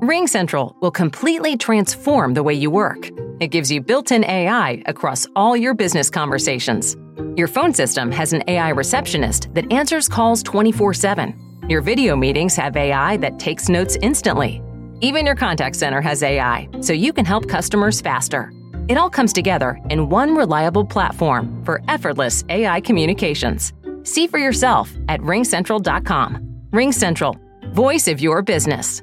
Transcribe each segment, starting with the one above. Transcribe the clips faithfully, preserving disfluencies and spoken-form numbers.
RingCentral will completely transform the way you work. It gives you built-in A I across all your business conversations. Your phone system has an A I receptionist that answers calls twenty-four seven. Your video meetings have A I that takes notes instantly. Even your contact center has A I, so you can help customers faster. It all comes together in one reliable platform for effortless A I communications. See for yourself at ring central dot com. RingCentral, voice of your business.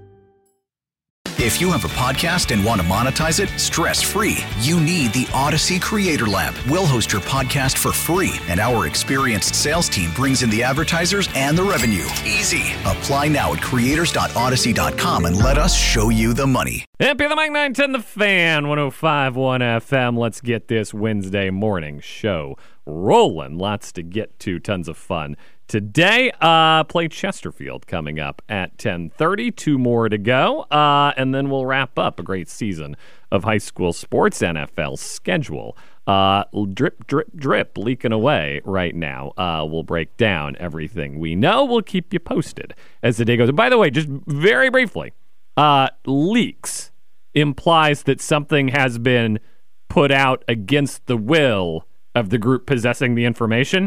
If you have a podcast and want to monetize it stress-free, you need the Odyssey Creator Lab. We'll host your podcast for free, and our experienced sales team brings in the advertisers and the revenue. Easy. Apply now at creators dot odyssey dot com and let us show you the money. Happy the Mike nine ten The Fan, one oh five point one F M. Let's get this Wednesday morning show rolling. Lots to get to, tons of fun. Today, uh, play Chesterfield coming up at ten thirty. Two more to go, uh, and then we'll wrap up a great season of high school sports N F L schedule. Uh, drip, drip, drip, leaking away right now. Uh, we'll break down everything we know. We'll keep you posted as the day goes. And by the way, just very briefly, uh, leaks implies that something has been put out against the will of the group possessing the information.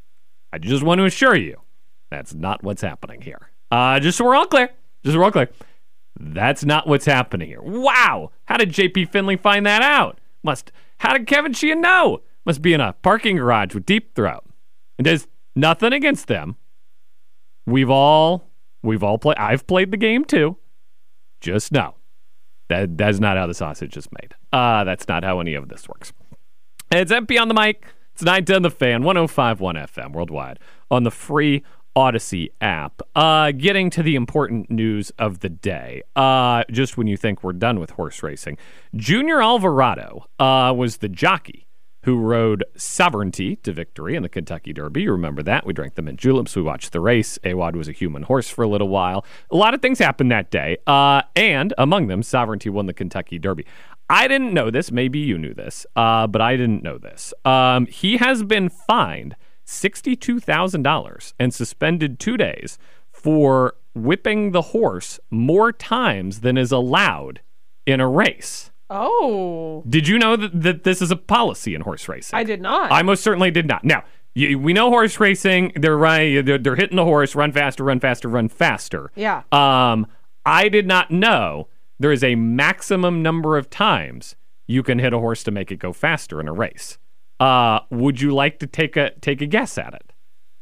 I just want to assure you, that's not what's happening here. Uh, just so we're all clear, just so we're all clear, that's not what's happening here. Wow, how did J P Finley find that out? Must, how did Kevin Sheehan know? Must be in a parking garage with Deep Throat. And there's nothing against them. We've all, we've all played, I've played the game too. Just know, that that's not how the sausage is made. Uh, that's not how any of this works. It's M P on the mic. It's nine ten The Fan, one oh five point one F M worldwide on the free Odyssey app. Uh, getting to the important news of the day. Uh, just when you think we're done with horse racing, Junior Alvarado uh, was the jockey who rode Sovereignty to victory in the Kentucky Derby. You remember that. We drank the mint juleps. We watched the race. A W A D was a human horse for a little while. A lot of things happened that day, uh, and among them, Sovereignty won the Kentucky Derby. I didn't know this. Maybe you knew this, uh, but I didn't know this. Um, he has been fined sixty-two thousand dollars and suspended two days for whipping the horse more times than is allowed in a race. Oh. Did you know that, that this is a policy in horse racing? I did not. I most certainly did not. Now, you, we know horse racing, they're, right, they're, they're hitting the horse, run faster, run faster, run faster. Yeah. Um, I did not know there is a maximum number of times you can hit a horse to make it go faster in a race. Uh, would you like to take a take a guess at it?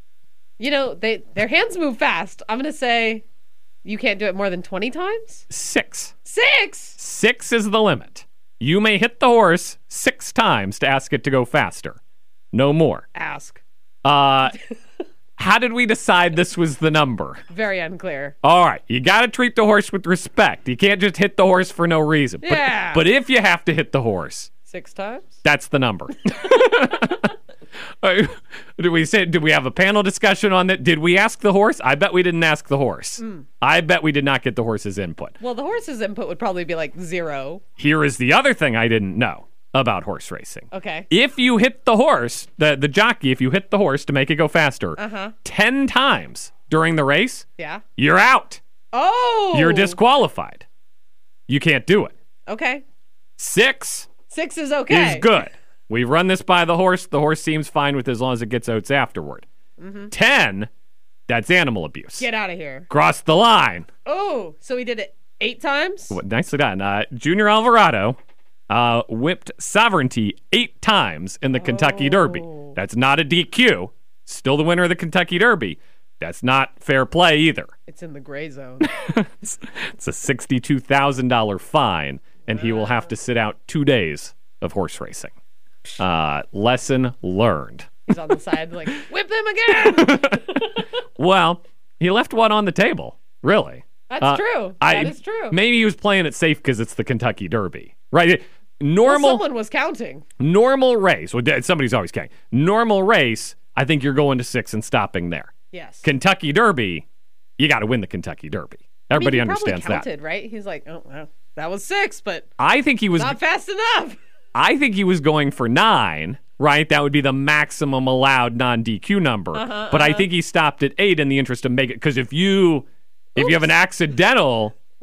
You know, they their hands move fast. I'm going to say you can't do it more than twenty times? Six. Six? Six is the limit. You may hit the horse six times to ask it to go faster. No more. Ask. Uh, how did we decide this was the number? Very unclear. All right. You got to treat the horse with respect. You can't just hit the horse for no reason. But, Yeah. but if you have to hit the horse, Six times? that's the number. Uh, did we say? Did we have a panel discussion on that? Did we ask the horse? I bet we didn't ask the horse. Mm. I bet we did not get the horse's input. Well, the horse's input would probably be like zero. Here is the other thing I didn't know about horse racing. Okay. If you hit the horse, the, the jockey, if you hit the horse to make it go faster, Uh-huh. ten times during the race, Yeah. you're out. Oh! You're disqualified. You can't do it. Okay. Six Six is okay. is good. We run this by the horse. The horse seems fine with as long as it gets oats afterward. Mm-hmm. Ten, that's animal abuse. Get out of here. Cross the line. Oh, so he did it eight times? Well, nicely done. Uh, Junior Alvarado uh, whipped Sovereignty eight times in the Kentucky Derby. Oh. That's not a D Q. Still the winner of the Kentucky Derby. That's not fair play either. It's in the gray zone. it's, it's a sixty-two thousand dollars fine, and he will have to sit out two days of horse racing. Uh, lesson learned. He's on the side like, whip them again! Well, he left one on the table, really. That's Uh, true. I, That is true. Maybe he was playing it safe because it's the Kentucky Derby, right? Normal, Well, someone was counting. normal race. Well, somebody's always counting. Normal race, I think you're going to six and stopping there. Yes. Kentucky Derby, you got to win the Kentucky Derby. Everybody I mean, he understands probably that. counted, right? He's like, oh, well, that was six, but I think he was. not fast enough. I think he was going for nine. Right, that would be the maximum allowed non-D Q number. Uh-huh, but I uh-huh. think he stopped at eight in the interest of making. Because if you, if you have an accidental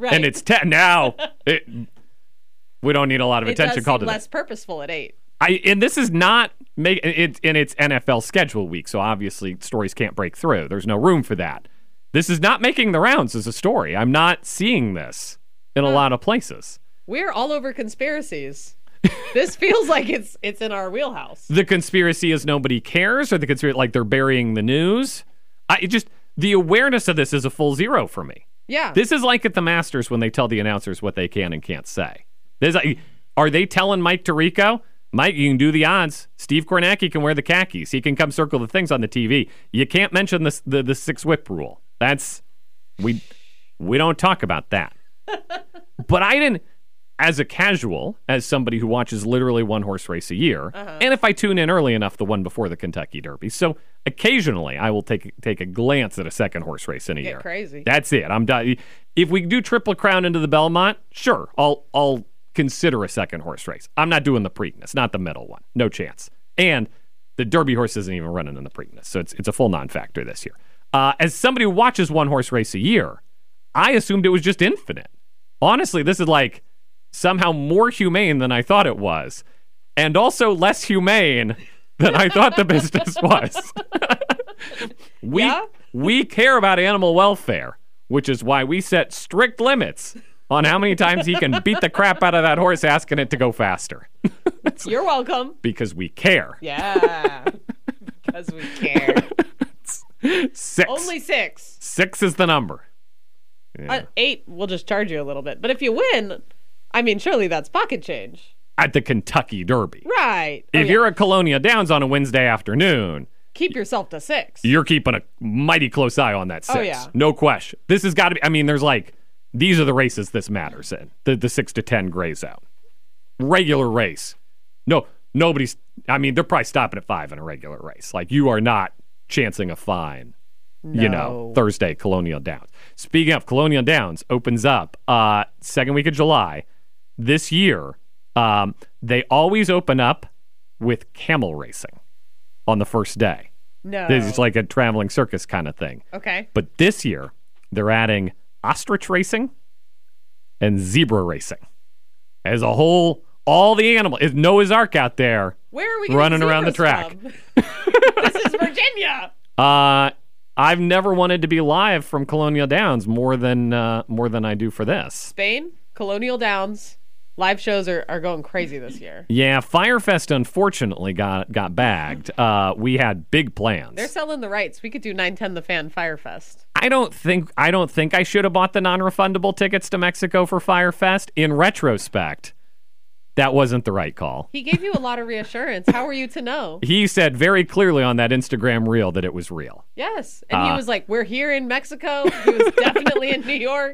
Right. And it's ten now. It, we don't need a lot of it attention does called seem to less that. purposeful at eight. I and this is not make it and it's N F L schedule week, so obviously stories can't break through. There's no room for that. This is not making the rounds as a story. I'm not seeing this in a Huh. lot of places. We're all over conspiracies. This feels like it's it's in our wheelhouse. The conspiracy is nobody cares, or the conspiracy like they're burying the news. I it just the awareness of this is a full zero for me. Yeah. This is like at the Masters when they tell the announcers what they can and can't say. There's a, are they telling Mike Tirico, Mike, you can do the odds. Steve Kornacki can wear the khakis. He can come circle the things on the T V. You can't mention the the, the six whip rule. That's we we don't talk about that. But I didn't, as a casual, as somebody who watches literally one horse race a year, Uh-huh. and if I tune in early enough, the one before the Kentucky Derby. So occasionally I will take take a glance at a second horse race in a Get year. crazy. That's it. I'm done. If we do Triple Crown into the Belmont, sure, I'll I'll consider a second horse race. I'm not doing the Preakness, not the middle one. No chance. And the Derby horse isn't even running in the Preakness, so it's it's a full non-factor this year. Uh, as somebody who watches one horse race a year, I assumed it was just infinite. Honestly, this is like somehow more humane than I thought it was, and also less humane than I thought the business was. we Yeah? we care about animal welfare, which is why we set strict limits on how many times he can beat the crap out of that horse asking it to go faster. You're welcome. Because we care. Yeah. Because we care. Six. Only six. Six is the number. Yeah. Uh, eight, we'll just charge you a little bit. But if you win, I mean, surely that's pocket change. At the Kentucky Derby. Right. If Oh, yeah. you're at Colonia Downs on a Wednesday afternoon, Keep yourself to six. you're keeping a mighty close eye on that six. Oh, yeah. No question. This has got to be, I mean, there's like, these are the races this matters in. The, the six to ten gray zone. Regular race. No, nobody's, I mean, they're probably stopping at five in a regular race. Like, you are not chancing a fine, you know, No. Thursday, Colonial Downs. Speaking of, Colonial Downs opens up uh, second week of July. This year, um, they always open up with camel racing on the first day. No. It's like a traveling circus kind of thing. Okay. But this year, they're adding ostrich racing and zebra racing. As a whole, all the animals, it's Noah's Ark out there Where are we getting running around the zebras track. from? This is Virginia. Uh, I've never wanted to be live from Colonial Downs more than uh, more than I do for this. Spain, Colonial Downs. Live shows are, are going crazy this year. Yeah, Firefest unfortunately got got bagged. Uh, we had big plans. They're selling the rights. We could do nine ten The Fan Firefest. I don't think I don't think I should have bought the non-refundable tickets to Mexico for Firefest. In retrospect, that wasn't the right call. He gave you a lot of reassurance. How were you to know? He said very clearly on that Instagram reel that it was real. Yes. And he Uh, was like, we're here in Mexico. He was definitely in New York.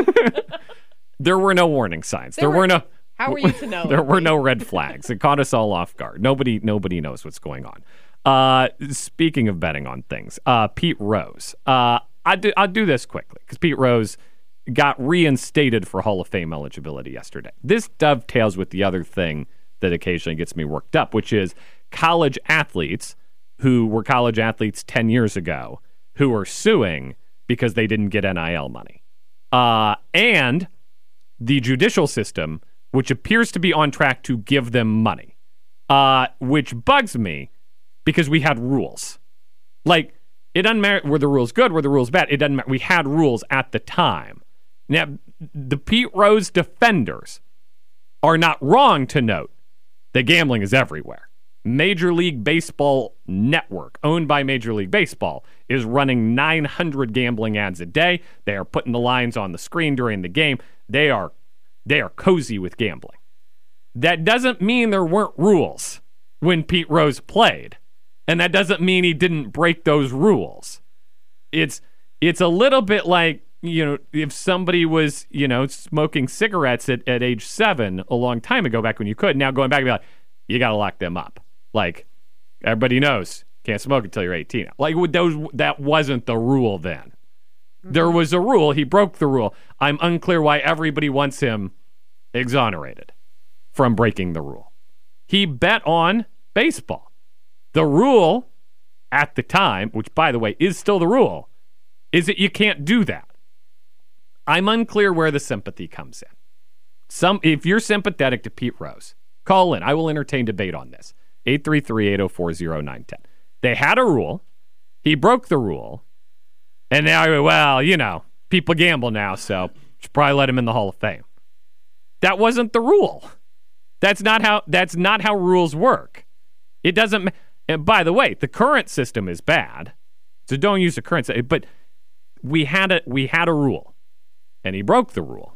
There were no warning signs. There, There were, were- no. How were you to know? There were no red flags. It caught us all off guard. Nobody, nobody knows what's going on. Uh, speaking of betting on things, uh, Pete Rose. Uh, I do. I'll do this quickly because Pete Rose got reinstated for Hall of Fame eligibility yesterday. This dovetails with the other thing that occasionally gets me worked up, which is college athletes who were college athletes ten years ago who are suing because they didn't get N I L money, uh, and the judicial system, which appears to be on track to give them money, uh, which bugs me because we had rules. Like, it doesn't matter, were the rules good, were the rules bad? It doesn't matter. We had rules at the time. Now, the Pete Rose defenders are not wrong to note that gambling is everywhere. Major League Baseball Network, owned by Major League Baseball, is running nine hundred gambling ads a day. They are putting the lines on the screen during the game. They are they are cozy with gambling. That doesn't mean there weren't rules when Pete Rose played. And that doesn't mean he didn't break those rules. It's it's a little bit like, you know, if somebody was, you know, smoking cigarettes at, at age seven a long time ago, back when you could, now going back and be like, you got to lock them up. Like, everybody knows, can't smoke until you're eighteen. Like, those, that wasn't the rule then. There was a rule. He broke the rule. I'm unclear why everybody wants him exonerated from breaking the rule. He bet on baseball. The rule at the time, which, by the way, is still the rule, is that you can't do that. I'm unclear where the sympathy comes in. Some, if you're sympathetic to Pete Rose, call in. I will entertain debate on this. eight three three, eight oh four, oh nine one oh. They had a rule. He broke the rule. And now, well, you know, people gamble now, so should probably let him in the Hall of Fame. That wasn't the rule. That's not how that's not how rules work. It doesn't. And by the way, the current system is bad, so don't use the current system. But we had a we had a rule, and he broke the rule.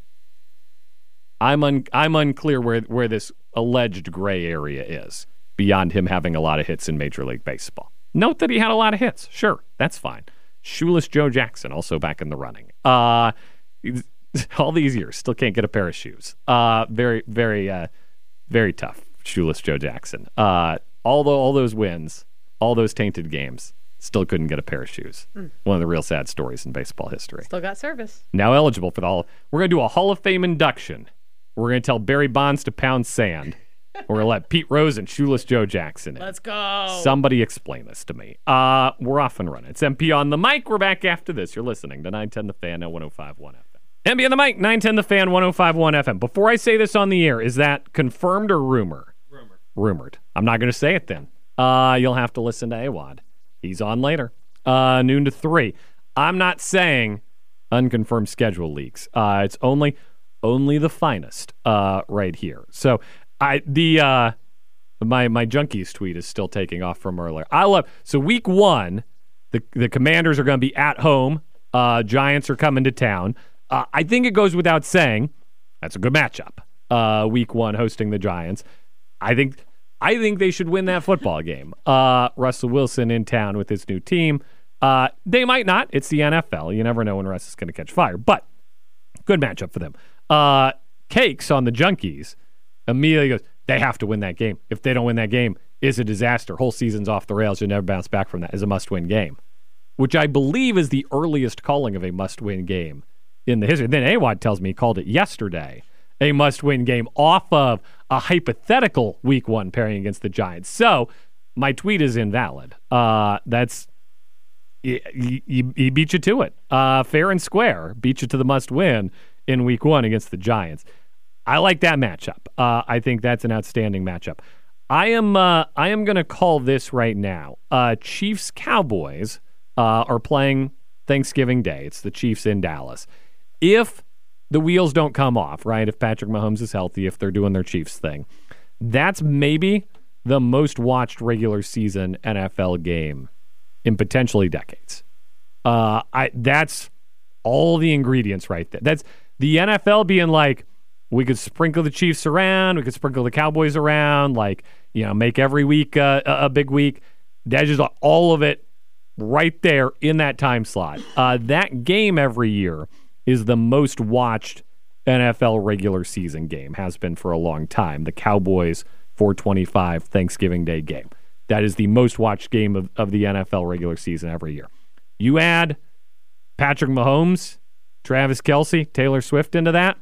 I'm un, I'm unclear where where this alleged gray area is beyond him having a lot of hits in Major League Baseball. Note that he had a lot of hits. Sure, that's fine. Shoeless Joe Jackson also back in the running. Uh, all these years, still can't get a pair of shoes. Uh, very very uh, very tough. Shoeless Joe Jackson. Uh, all the, all those wins, all those tainted games, still couldn't get a pair of shoes. Mm. One of the real sad stories in baseball history. Still got service. Now eligible for the Hall. We're going to do a Hall of Fame induction. We're going to tell Barry Bonds to pound sand. We're going to let Pete Rose and Shoeless Joe Jackson in. Let's go. Somebody explain this to me. Uh, we're off and running. It's M P on the mic. We're back after this. You're listening to nine ten The Fan at one oh five point one F M. M P on the mic, nine ten The Fan, one oh five point one F M. Before I say this on the air, is that confirmed or rumor? Rumored. Rumored. I'm not going to say it then. Uh, you'll have to listen to Awad. He's on later. Uh, noon to three. I'm not saying unconfirmed schedule leaks. Uh, it's only only the finest uh, right here. So I the uh, my my Junkies tweet is still taking off from earlier. I love so week one, the the Commanders are going to be at home. Uh, Giants are coming to town. Uh, I think it goes without saying that's a good matchup. Uh, week one hosting the Giants. I think. I think they should win that football game. Uh, Russell Wilson in town with his new team. Uh, they might not. It's the N F L. You never know when Russ is going to catch fire. But good matchup for them. Uh, Cakes on the Junkies immediately goes, they have to win that game. If they don't win that game, it's a disaster. Whole season's off the rails. You'll never bounce back from that. It's a must-win game, which I believe is the earliest calling of a must-win game in the history. Then Awad tells me he called it yesterday. A must-win game off of a hypothetical week one pairing against the Giants. So my tweet is invalid. Uh, that's he, he, he beat you to it. Uh, fair and square. Beat you to the must-win in week one against the Giants. I like that matchup. Uh, I think that's an outstanding matchup. I am uh, I am going to call this right now. Uh, Chiefs Cowboys uh, are playing Thanksgiving Day. It's the Chiefs in Dallas. If the wheels don't come off, right? If Patrick Mahomes is healthy, if they're doing their Chiefs thing, that's maybe the most watched regular season N F L game in potentially decades. Uh, I that's all the ingredients right there. That's the N F L being like, we could sprinkle the Chiefs around, we could sprinkle the Cowboys around, like, you know, make every week uh, a, a big week. That's just all of it right there in that time slot. Uh, that game every year is the most watched N F L regular season game, has been for a long time. The Cowboys four twenty-five Thanksgiving Day game. That is the most watched game of, of the N F L regular season every year. You add Patrick Mahomes, Travis Kelce, Taylor Swift into that,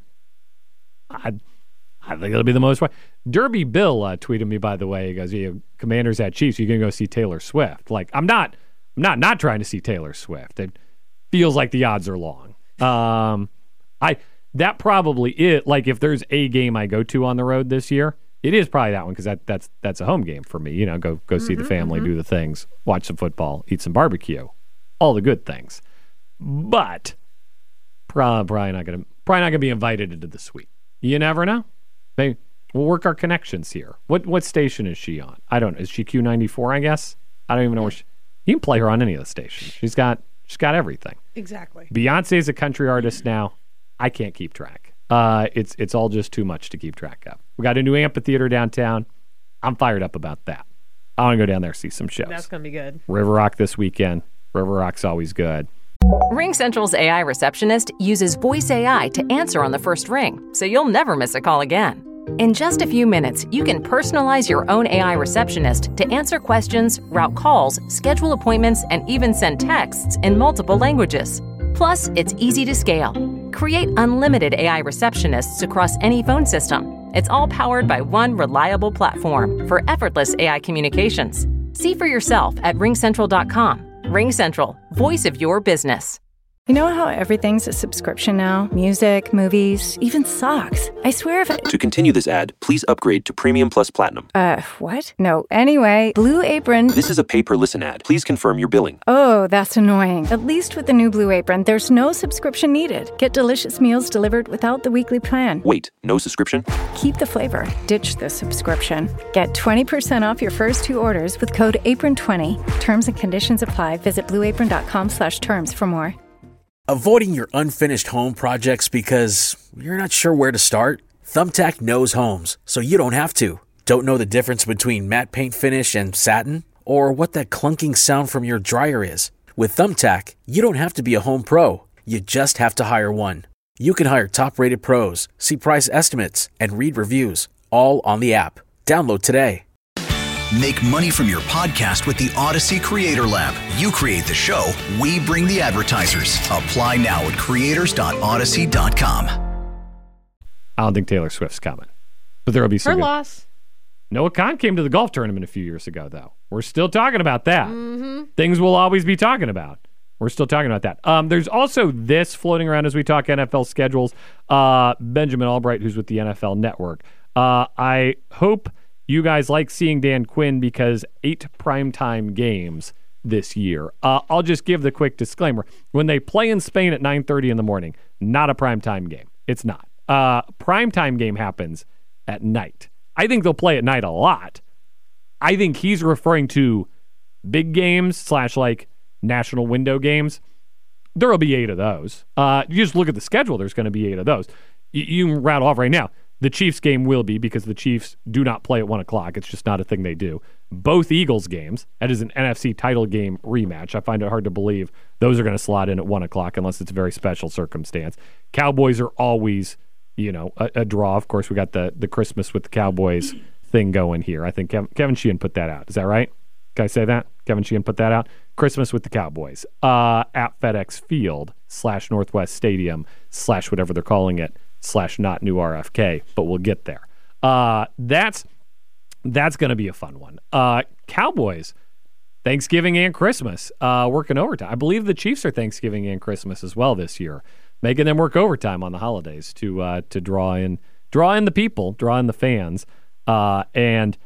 I, I think it'll be the most watched. Derby Bill uh, tweeted me, by the way. He goes, yeah, Commanders at Chiefs, you're going to go see Taylor Swift. Like, I'm not, I'm not not trying to see Taylor Swift. It feels like the odds are long. Um, I that probably is like if there's a game I go to on the road this year, it is probably that one because that that's that's a home game for me. You know, go go see mm-hmm, the family, mm-hmm. do the things, watch some football, eat some barbecue, all the good things. But probably, probably not gonna probably not gonna be invited into the suite. You never know. Maybe we'll work our connections here. What what station is she on? I don't know. Is she Q ninety-four? I guess I don't even know where she. You can play her on any of the stations. She's got. She's got everything. Exactly. Beyonce's a country artist now. I can't keep track. Uh, it's it's all just too much to keep track of. We got a new amphitheater downtown. I'm fired up about that. I want to go down there and see some shows. That's going to be good. River Rock this weekend. River Rock's always good. RingCentral's A I receptionist uses voice A I to answer on the first ring, so you'll never miss a call again. In just a few minutes, you can personalize your own A I receptionist to answer questions, route calls, schedule appointments, and even send texts in multiple languages. Plus, it's easy to scale. Create unlimited A I receptionists across any phone system. It's all powered by one reliable platform for effortless A I communications. See for yourself at ring central dot com. RingCentral, voice of your business. You know how everything's a subscription now? Music, movies, even socks. I swear if I... To continue this ad, please upgrade to Premium Plus Platinum. Uh, what? No, anyway, Blue Apron... This is a pay-per-listen ad. Please confirm your billing. Oh, that's annoying. At least with the new Blue Apron, there's no subscription needed. Get delicious meals delivered without the weekly plan. Wait, no subscription? Keep the flavor. Ditch the subscription. Get twenty percent off your first two orders with code apron twenty. Terms and conditions apply. Visit blueapron.com slash terms for more. Avoiding your unfinished home projects because you're not sure where to start? Thumbtack knows homes, so you don't have to. Don't know the difference between matte paint finish and satin? Or what that clunking sound from your dryer is? With Thumbtack, you don't have to be a home pro. You just have to hire one. You can hire top-rated pros, see price estimates, and read reviews, all on the app. Download today. Make money from your podcast with the Odyssey Creator Lab. You create the show, we bring the advertisers. Apply now at creators dot odyssey dot com. I don't think Taylor Swift's coming, but there will be some. Her good... loss. Noah Khan came to the golf tournament a few years ago, though. We're still talking about that. Mm-hmm. Things we'll always be talking about. We're still talking about that. Um, there's also this floating around as we talk N F L schedules. Uh, Benjamin Albright, who's with the N F L Network. Uh, I hope you guys like seeing Dan Quinn because eight primetime games this year. Uh, I'll just give the quick disclaimer. When they play in Spain at nine thirty in the morning, not a primetime game. It's not. Uh, primetime game happens at night. I think they'll play at night a lot. I think he's referring to big games slash like national window games. There will be eight of those. Uh, you just look at the schedule, there's going to be eight of those. You, you can rattle off right now. The Chiefs game will be because the Chiefs do not play at one o'clock. It's just not a thing they do. Both Eagles games, that is an N F C title game rematch. I find it hard to believe those are going to slot in at one o'clock unless it's a very special circumstance. Cowboys are always, you know, a, a draw. Of course, we got the, the Christmas with the Cowboys thing going here. I think Kevin, Kevin Sheehan put that out. Is that right? Can I say that? Kevin Sheehan put that out? Christmas with the Cowboys uh, at FedEx Field slash Northwest Stadium slash whatever they're calling it slash not new R F K, but we'll get there. Uh, that's that's going to be a fun one. Uh, Cowboys, Thanksgiving and Christmas, uh, working overtime. I believe the Chiefs are Thanksgiving and Christmas as well this year, making them work overtime on the holidays to uh, to draw in draw in the people, draw in the fans. Uh, and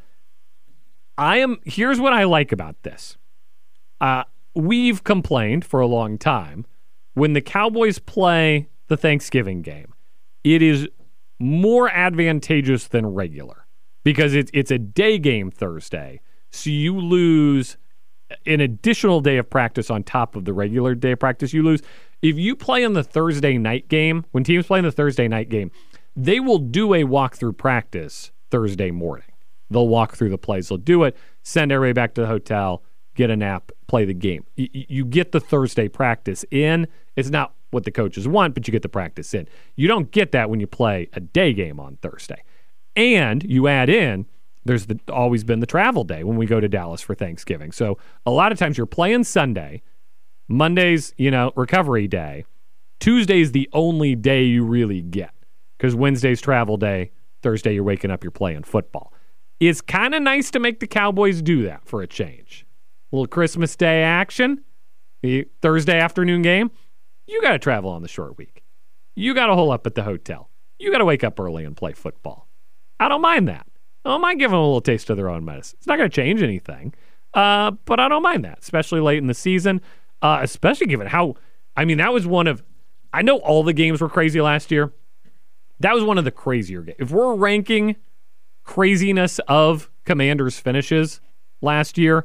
I am here's what I like about this. Uh, we've complained for a long time when the Cowboys play the Thanksgiving game. It is more advantageous than regular because it's it's a day game Thursday, so you lose an additional day of practice on top of the regular day of practice you lose. If you play in the Thursday night game, when teams play in the Thursday night game, they will do a walkthrough practice Thursday morning. They'll walk through the plays. They'll do it, send everybody back to the hotel, get a nap, play the game. You, you get the Thursday practice in. It's not what the coaches want, but you get the practice in. You don't get that when you play a day game on Thursday. And you add in, there's the, always been the travel day when we go to Dallas for Thanksgiving. So a lot of times you're playing Sunday, Monday's, you know, recovery day. Tuesday's the only day you really get because Wednesday's travel day, Thursday you're waking up, you're playing football. It's kind of nice to make the Cowboys do that for a change. A little Christmas Day action, the Thursday afternoon game. You got to travel on the short week. You got to hole up at the hotel. You got to wake up early and play football. I don't mind that. I don't mind giving them a little taste of their own medicine. It's not going to change anything, uh, but I don't mind that, especially late in the season, uh, especially given how, I mean, that was one of, I know all the games were crazy last year. That was one of the crazier games. If we're ranking craziness of Commanders finishes last year,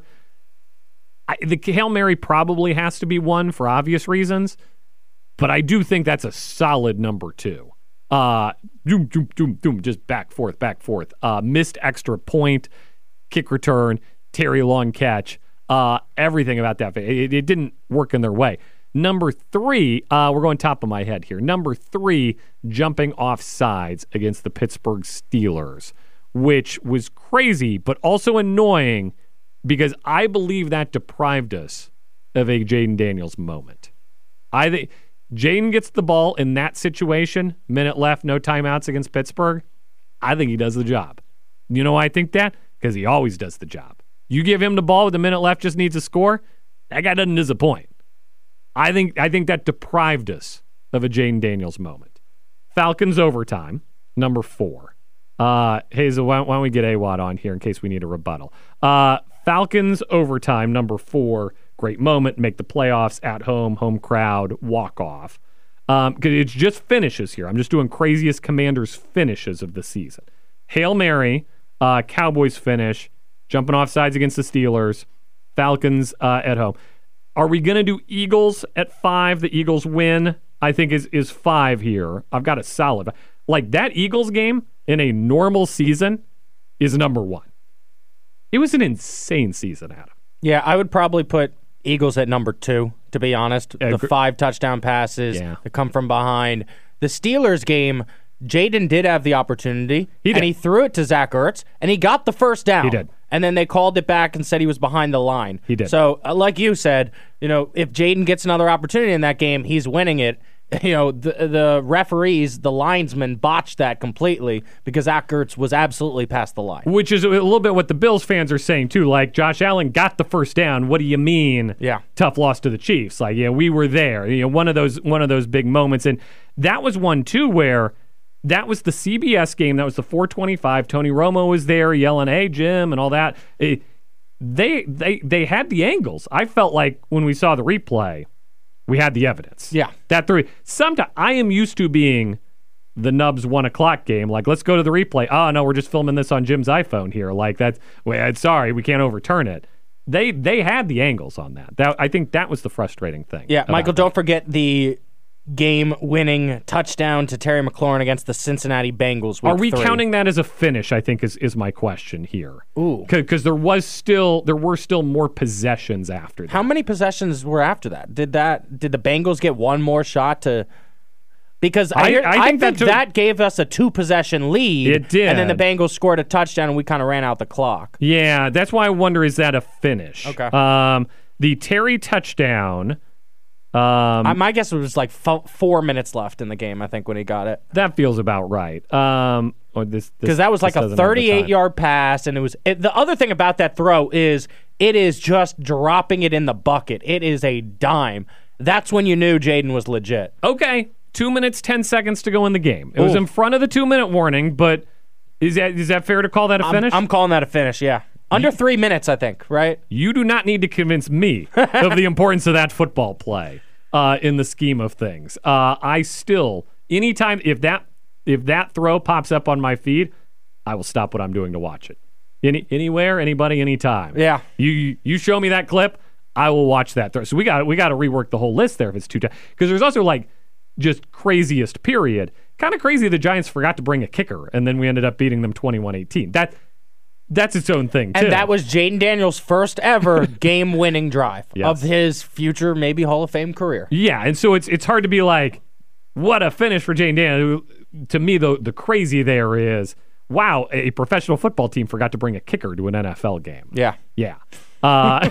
I, the Hail Mary probably has to be one for obvious reasons. But I do think that's a solid number two. Uh, doom, doom, doom, doom, just back, forth, back, forth. Uh, missed extra point, kick return, Terry long catch, uh, everything about that. It, it didn't work in their way. Number three, uh, we're going top of my head here. Number three, jumping off sides against the Pittsburgh Steelers, which was crazy, but also annoying because I believe that deprived us of a Jaden Daniels moment. I think Jaden gets the ball in that situation, minute left, no timeouts against Pittsburgh. I think he does the job. You know why I think that? Because he always does the job. You give him the ball with a minute left, just needs a score, that guy doesn't disappoint. I think I think that deprived us of a Jaden Daniels moment. Falcons overtime, number four. Uh, Hazel, why, why don't we get A W O D on here in case we need a rebuttal? Uh, Falcons overtime, number four. Great moment, make the playoffs at home, home crowd, walk off. Um, because it's just finishes here. I'm just doing craziest Commanders finishes of the season. Hail Mary, uh, Cowboys finish, jumping off sides against the Steelers, Falcons uh, at home. Are we going to do Eagles at five? The Eagles win, I think, is is five here. I've got a solid. Like, that Eagles game in a normal season is number one. It was an insane season, Adam. Yeah, I would probably put Eagles at number two, to be honest. Uh, the gr- five touchdown passes Yeah. that come from behind. The Steelers game, Jaden did have the opportunity, He did. and he threw it to Zach Ertz, and he got the first down. He did. And then they called it back and said he was behind the line. He did. So, uh, like you said, you know, if Jaden gets another opportunity in that game, he's winning it. You know, the the referees, the linesmen botched that completely because Zach Ertz was absolutely past the line. Which is a little bit what the Bills fans are saying, too. Like, Josh Allen got the first down. What do you mean? Yeah. Tough loss to the Chiefs. Like, yeah, we were there. You know, one of those one of those big moments. And that was one, too, where that was the C B S game. That was the four twenty-five. Tony Romo was there yelling, hey, Jim, and all that. It, they they they had the angles. I felt like when we saw the replay, we had the evidence. Yeah. That three. Sometimes I am used to being the Nubs one o'clock game. Like, let's go to the replay. Oh, no, we're just filming this on Jim's iPhone here. Like, that's, wait, sorry, we can't overturn it. They they had the angles on that. That I think that was the frustrating thing. Yeah, about Michael, that. don't forget the game-winning touchdown to Terry McLaurin against the Cincinnati Bengals. Week Are we three. counting that as a finish? I think is is my question here. Ooh. Because there was still there were still more possessions after that. How many possessions were after that? Did that did the Bengals get one more shot to? Because I, I- hear, I I think think, that that, took- gave us a two-possession lead. It did. And then the Bengals scored a touchdown, and we kind of ran out the clock. Yeah, that's why I wonder, is that a finish? Okay. Um, the Terry touchdown. Um, I, my guess was like fo- four minutes left in the game, I think, when he got it. that feels about right. Um, or this Because that was like a thirty-eight-yard pass, and it was it, the other thing about that throw is it is just dropping it in the bucket. It is a dime. That's when you knew Jaden was legit. Okay, two minutes, ten seconds to go in the game. It was Ooh. in front of the two-minute warning, but is that is that fair to call that a I'm, finish? I'm calling that a finish, yeah. Under three minutes, I think, right? You do not need to convince me of the importance of that football play uh, in the scheme of things. Uh, I still, anytime if that if that throw pops up on my feed, I will stop what I'm doing to watch it. Any anywhere, anybody, anytime. Yeah. You you show me that clip, I will watch that throw. So we got we got to rework the whole list there if it's too tough. Because there's also like just craziest period. Kind of crazy the Giants forgot to bring a kicker, and then we ended up beating them twenty-one eighteen. That that's its own thing too. And that was Jaden Daniels' first ever game-winning drive Yes. of his future, maybe Hall of Fame career. Yeah, and so it's it's hard to be like, what a finish for Jane Daniels. To me, the the crazy there is, wow, a professional football team forgot to bring a kicker to an N F L game. Yeah. Yeah. Uh,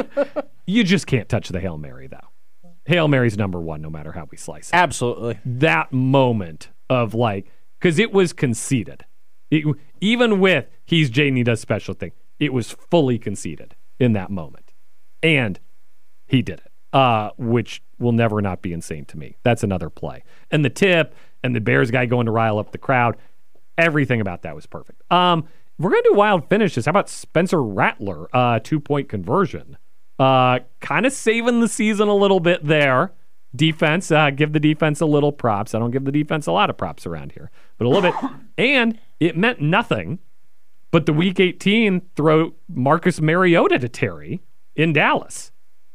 you just can't touch the Hail Mary, though. Hail Mary's number one, no matter how we slice it. Absolutely. That moment of like, because it was conceded. It, even with he's Jaden, he does special thing, it was fully conceded in that moment. And he did it, uh, which will never not be insane to me. That's another play. And the tip and the Bears guy going to rile up the crowd, everything about that was perfect. Um, we're going to do wild finishes. How about Spencer Rattler, uh, two-point conversion? Uh, kind of saving the season a little bit there. Defense, uh, give the defense a little props. I don't give the defense a lot of props around here, but a little bit. And it meant nothing but the Week eighteen throw Marcus Mariota to Terry in Dallas.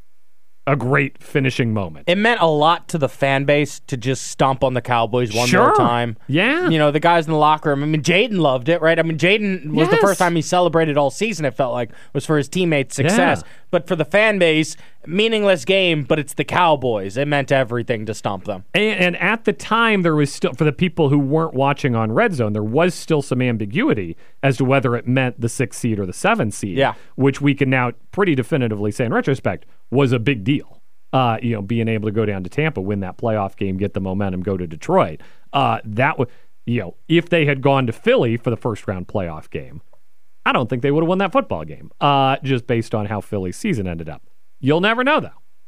A great finishing moment. It meant a lot to the fan base to just stomp on the Cowboys one Sure. more time. Yeah. You know, the guys in the locker room. I mean, Jaden loved it, right? I mean, Jaden was the Yes. first time he celebrated all season, it felt like, was for his teammates' success. Yeah. But for the fan base, meaningless game, but it's the Cowboys. It meant everything to stomp them. And, and at the time, there was still, for the people who weren't watching on Red Zone, there was still some ambiguity as to whether it meant the sixth seed or the seventh seed, Yeah. which we can now pretty definitively say in retrospect was a big deal. Uh, you know, being able to go down to Tampa, win that playoff game, get the momentum, go to Detroit. Uh, that would, you know, if they had gone to Philly for the first round playoff game, I don't think they would have won that football game, uh, just based on how Philly's season ended up. You'll never know, though.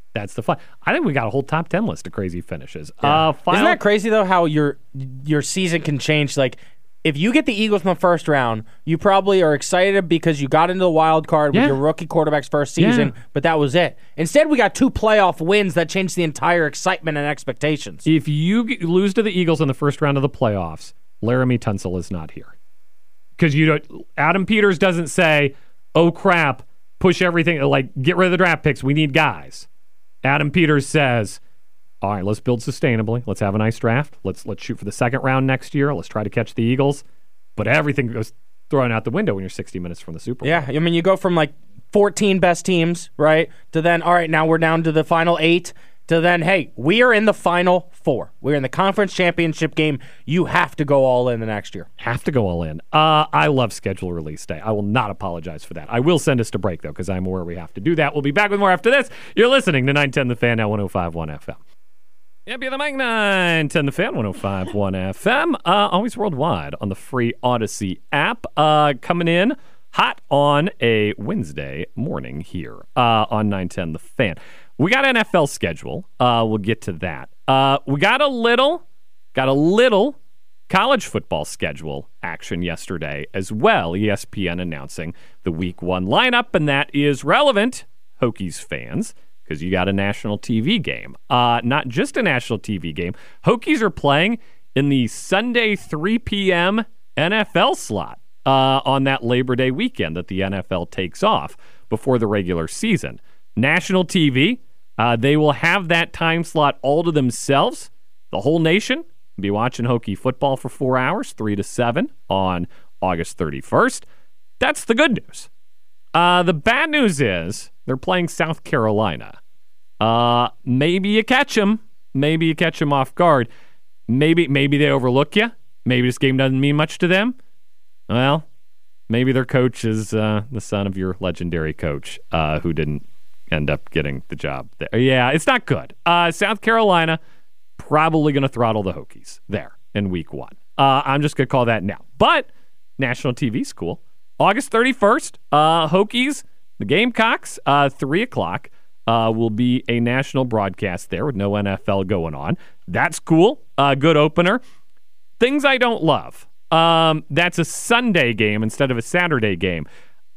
That's the fun. I think we got a whole top ten list of crazy finishes. Yeah. Uh, final- Isn't that crazy, though, how your your season can change? Like, if you get the Eagles in the first round, you probably are excited because you got into the wild card with Yeah. your rookie quarterback's first season, Yeah. but that was it. Instead, we got two playoff wins that changed the entire excitement and expectations. If you g- lose to the Eagles in the first round of the playoffs, Laramie Tunsil is not here. Because you don't. Adam Peters doesn't say, oh, crap, push everything, like, get rid of the draft picks. We need guys. Adam Peters says, all right, let's build sustainably. Let's have a nice draft. Let's let's shoot for the second round next year. Let's try to catch the Eagles. But everything goes thrown out the window when you're sixty minutes from the Super Bowl. Yeah, I mean, you go from like fourteen best teams, right, to then, all right, now we're down to the final eight, to then, hey, we are in the final four. We're in the conference championship game. You have to go all in the next year. Have to go all in. Uh, I love schedule release day. I will not apologize for that. I will send us to break, though, because I'm aware we have to do that. We'll be back with more after this. You're listening to nine ten The Fan at one oh five point one F M. Yep, you're the Mike nine ten The Fan, one oh five point one F M. Uh, always worldwide on the free Odyssey app. Uh, coming in hot on a Wednesday morning here uh, on nine ten The Fan. We got N F L schedule. Uh, we'll get to that. Uh, we got a little, got a little college football schedule action yesterday as well. E S P N announcing the week one lineup, and that is relevant, Hokies fans, because you got a national T V game. Uh, not just a national T V game. Hokies are playing in the Sunday three p.m. N F L slot uh, on that Labor Day weekend that the N F L takes off before the regular season. National T V, uh, they will have that time slot all to themselves. The whole nation will be watching Hokie football for four hours, three to seven on August thirty-first. That's the good news. Uh, the bad news is they're playing South Carolina. Uh, maybe you catch them. Maybe you catch them off guard. Maybe maybe they overlook you. Maybe this game doesn't mean much to them. Well, maybe their coach is uh, the son of your legendary coach uh, who didn't end up getting the job there. Yeah, it's not good. Uh, South Carolina probably going to throttle the Hokies there in week one. Uh, I'm just going to call that now. But national T V's cool. August thirty-first, uh, Hokies, the Gamecocks, uh, three o'clock, uh, will be a national broadcast there with no N F L going on. That's cool. Uh, good opener. Things I don't love. Um, that's a Sunday game instead of a Saturday game.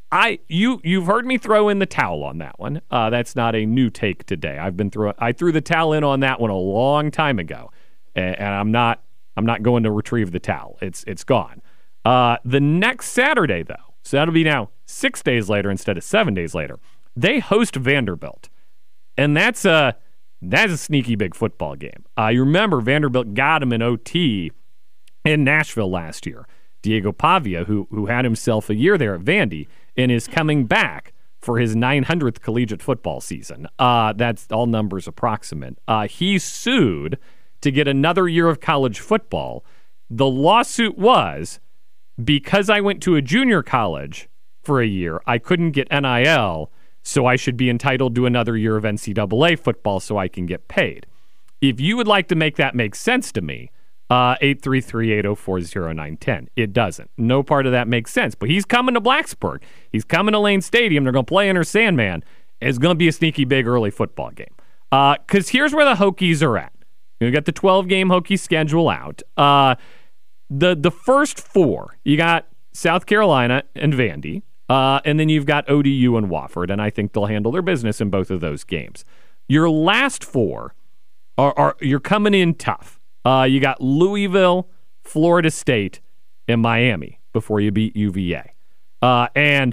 I you you've heard me throw in the towel on that one. Uh, that's not a new take today. I've been through I threw the towel in on that one a long time ago, and, and I'm not I'm not going to retrieve the towel. It's it's gone. Uh, the next Saturday though, so that'll be now six days later instead of seven days later. They host Vanderbilt, and that's a that's a sneaky big football game. Uh, you remember Vanderbilt got him in O T in Nashville last year. Diego Pavia, who who had himself a year there at Vandy, and is coming back for his nine hundredth collegiate football season. Uh, that's all numbers approximate. Uh, he sued to get another year of college football. The lawsuit was, because I went to a junior college for a year, I couldn't get N I L, so I should be entitled to another year of N C double A football so I can get paid. If you would like to make that make sense to me, Uh, eight three three, eight oh four, oh nine one oh. It doesn't. No part of that makes sense. But he's coming to Blacksburg. He's coming to Lane Stadium. They're going to play Enter Sandman. It's going to be a sneaky big early football game. Because uh, here's where the Hokies are at. You got the twelve-game Hokie schedule out. Uh, the the first four, you got South Carolina and Vandy. Uh, and then you've got O D U and Wofford. And I think they'll handle their business in both of those games. Your last four, are, are you're coming in tough. Uh, you got Louisville, Florida State, and Miami before you beat U V A. Uh, and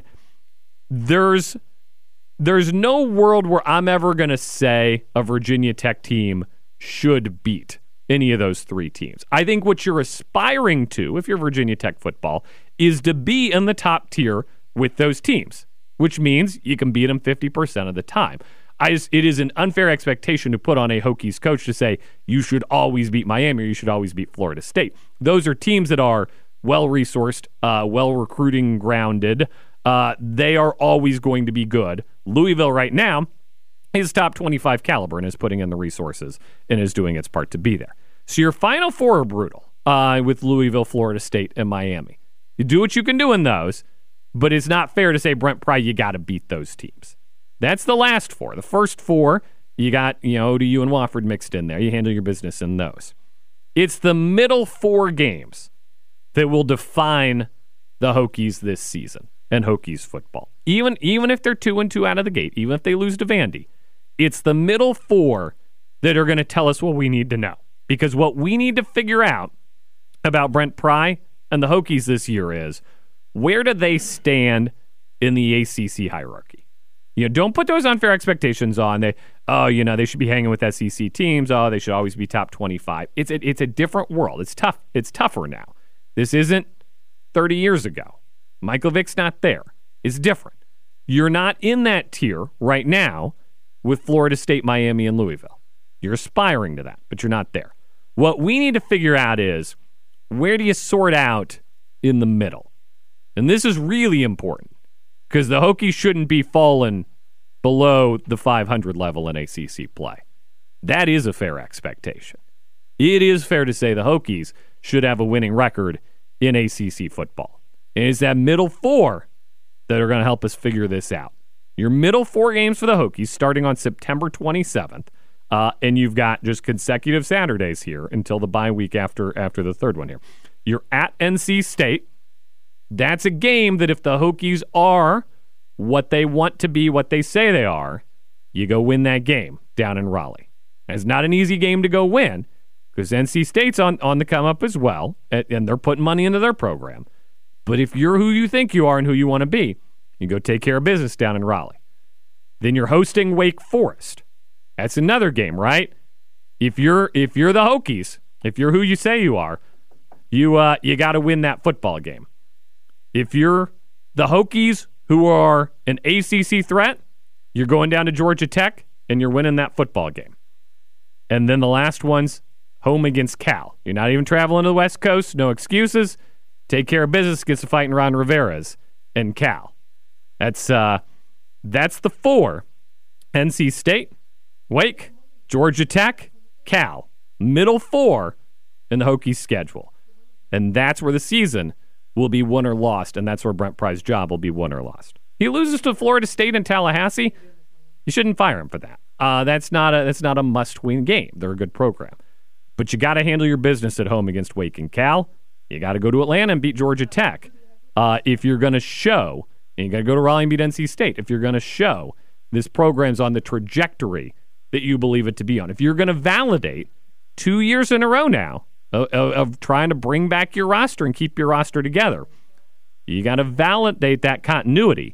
there's there's no world where I'm ever going to say a Virginia Tech team should beat any of those three teams. I think what you're aspiring to, if you're Virginia Tech football, is to be in the top tier with those teams, which means you can beat them fifty percent of the time. I just, it is an unfair expectation to put on a Hokies coach to say you should always beat Miami or you should always beat Florida State. Those are teams that are well-resourced, uh, well-recruiting grounded. Uh, they are always going to be good. Louisville right now is top twenty-five caliber and is putting in the resources and is doing its part to be there. So your final four are brutal uh, with Louisville, Florida State, and Miami. You do what you can do in those, but it's not fair to say, Brent Pry, you got to beat those teams. That's the last four. The first four, You got, you know, O D U and Wofford mixed in there. You handle your business in those. It's the middle four games that will define the Hokies this season and Hokies football. Even, even if they're two and two out of the gate, even if they lose to Vandy, it's the middle four that are going to tell us what we need to know. Because what we need to figure out about Brent Pry and the Hokies this year is, where do they stand in the A C C hierarchy? You know, don't put those unfair expectations on. They, oh, you know, they should be hanging with S E C teams. Oh, they should always be top twenty-five. It's a, it's a different world. It's tough. It's tougher now. This isn't thirty years ago. Michael Vick's not there. It's different. You're not in that tier right now with Florida State, Miami, and Louisville. You're aspiring to that, but you're not there. What we need to figure out is, where do you sort out in the middle? And this is really important because the Hokies shouldn't be falling below the five hundred level in A C C play. That is a fair expectation. It is fair to say the Hokies should have a winning record in A C C football. And it's that middle four that are going to help us figure this out. Your middle four games for the Hokies starting on September twenty-seventh. Uh, and you've got just consecutive Saturdays here until the bye week after after the third one here. You're at N C State. That's a game that if the Hokies are what they want to be, what they say they are, you go win that game down in Raleigh. It's not an easy game to go win because N C State's on, on the come up as well, and, and they're putting money into their program. But if you're who you think you are and who you want to be, you go take care of business down in Raleigh. Then you're hosting Wake Forest. That's another game, right? If you're if you're the Hokies, if you're who you say you are, you uh, you got to win that football game. If you're the Hokies who are an A C C threat, you're going down to Georgia Tech and you're winning that football game. And then the last one's home against Cal. You're not even traveling to the West Coast, no excuses. Take care of business against the fighting Ron Rivera's and Cal. That's uh, that's the four. N C State, Wake, Georgia Tech, Cal. Middle four in the Hokies schedule. And that's where the season will be won or lost, and that's where Brent Pry's job will be won or lost. He loses to Florida State and Tallahassee. You shouldn't fire him for that. Uh, that's not a that's not a must-win game. They're a good program. But you got to handle your business at home against Wake and Cal. You got to go to Atlanta and beat Georgia Tech. Uh, if you're going to show, and you got to go to Raleigh and beat N C State, if you're going to show this program's on the trajectory that you believe it to be on. If you're going to validate two years in a row now of, of, of trying to bring back your roster and keep your roster together, you got to validate that continuity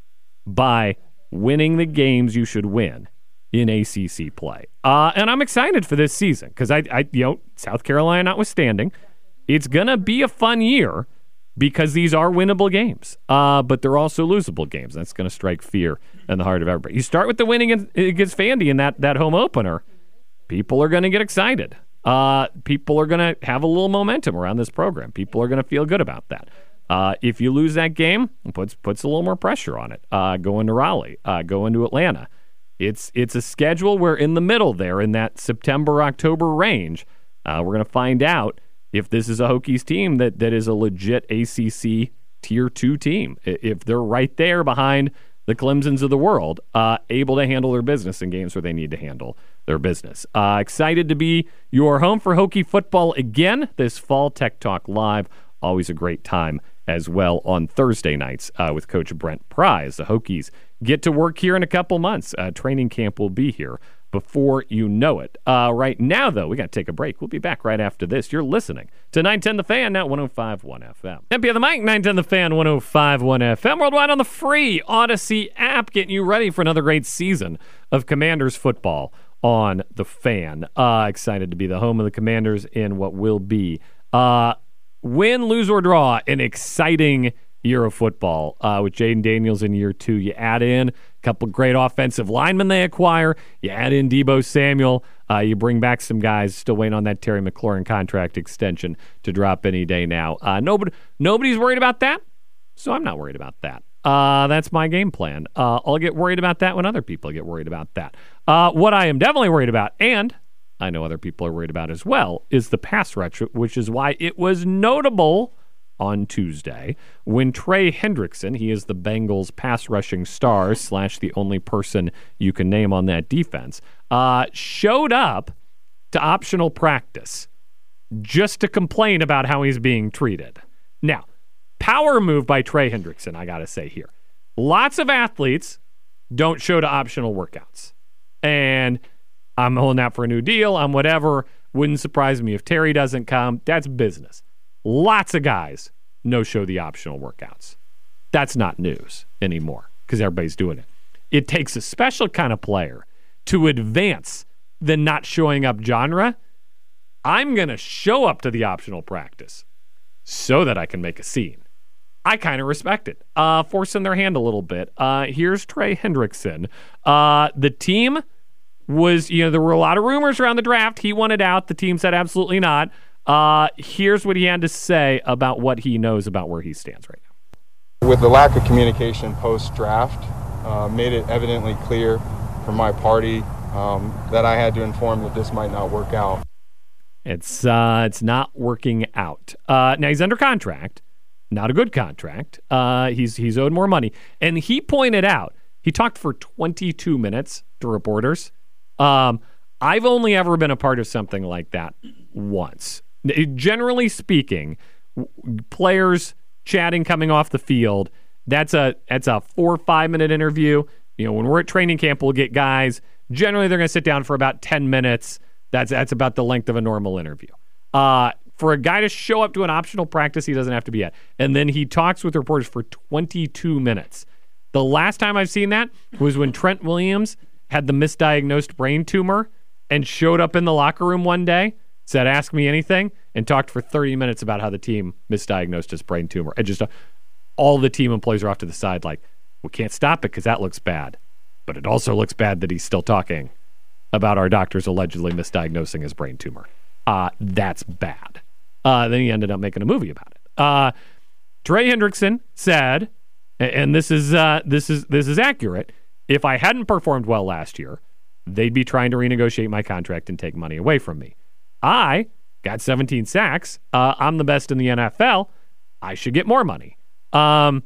by winning the games you should win in A C C play. Uh, and I'm excited for this season because, I, I, you know, South Carolina notwithstanding, it's going to be a fun year because these are winnable games, uh, but they're also losable games. That's going to strike fear in the heart of everybody. You start with the win against, against Vandy in that, that home opener, people are going to get excited. Uh, people are going to have a little momentum around this program. People are going to feel good about that. Uh, if you lose that game, it puts puts a little more pressure on it. Uh, going to Raleigh, uh, going to Atlanta. It's it's a schedule where in the middle there, in that September, October range, uh, we're going to find out if this is a Hokies team that, that is a legit A C C Tier two team. If they're right there behind the Clemsons of the world, uh, able to handle their business in games where they need to handle their business. Uh, excited to be your home for Hokie football again this fall. Tech Talk Live, always a great time as well on Thursday nights uh, with Coach Brent Pry. The Hokies get to work here in a couple months. Uh, training camp will be here before you know it. Uh, right now, though, we got to take a break. We'll be back right after this. You're listening to nine ten The Fan, now one oh five point one F M. M P of the mic, nine ten The Fan, one oh five point one F M. Worldwide on the free Odyssey app, getting you ready for another great season of Commanders football on The Fan. Uh, excited to be the home of the Commanders in what will be uh, win, lose, or draw, an exciting year of football. Uh, with Jaden Daniels in year two, you add in a couple great offensive linemen they acquire. You add in Deebo Samuel. Uh, you bring back some guys still waiting on that Terry McLaurin contract extension to drop any day now. Uh, nobody, nobody's worried about that, so I'm not worried about that. Uh, that's my game plan. Uh, I'll get worried about that when other people get worried about that. Uh, what I am definitely worried about, and I know other people are worried about as well, is the pass rush, which is why it was notable on Tuesday when Trey Hendrickson, he is the Bengals pass rushing star slash the only person you can name on that defense, uh, showed up to optional practice just to complain about how he's being treated. Now, power move by Trey Hendrickson, I got to say here. Lots of athletes don't show to optional workouts. And I'm holding out for a new deal. I'm whatever. Wouldn't surprise me if Terry doesn't come. That's business. Lots of guys no-show the optional workouts. That's not news anymore because everybody's doing it. It takes a special kind of player to advance the not showing up genre. I'm going to show up to the optional practice so that I can make a scene. I kind of respect it. Uh, forcing their hand a little bit. Uh, here's Trey Hendrickson. Uh, the team was, you know, there were a lot of rumors around the draft. He wanted out. The team said absolutely not. Uh, here's what he had to say about what he knows about where he stands right now. With the lack of communication post-draft, uh, made it evidently clear from my party um, that I had to inform that this might not work out. It's uh, it's not working out. Uh, now he's under contract, not a good contract. Uh, he's he's owed more money, and he pointed out he talked for twenty-two minutes to reporters. Um, I've only ever been a part of something like that once. Generally speaking, players chatting coming off the field, that's a that's a four or five minute interview. You know, when we're at training camp, we'll get guys. Generally, they're going to sit down for about ten minutes. That's that's about the length of a normal interview. Uh, for a guy to show up to an optional practice he doesn't have to be at, and then he talks with reporters for twenty-two minutes. The last time I've seen that was when Trent Williams had the misdiagnosed brain tumor and showed up in the locker room one day, said, ask me anything, and talked for thirty minutes about how the team misdiagnosed his brain tumor. And just uh, all the team employees are off to the side like, we can't stop it because that looks bad. But it also looks bad that he's still talking about our doctors allegedly misdiagnosing his brain tumor. Uh, that's bad. Uh, then he ended up making a movie about it. Uh, Trey Hendrickson said, and this is uh, this is this is accurate, if I hadn't performed well last year, they'd be trying to renegotiate my contract and take money away from me. I got seventeen sacks. Uh, I'm the best in the N F L. I should get more money. Um,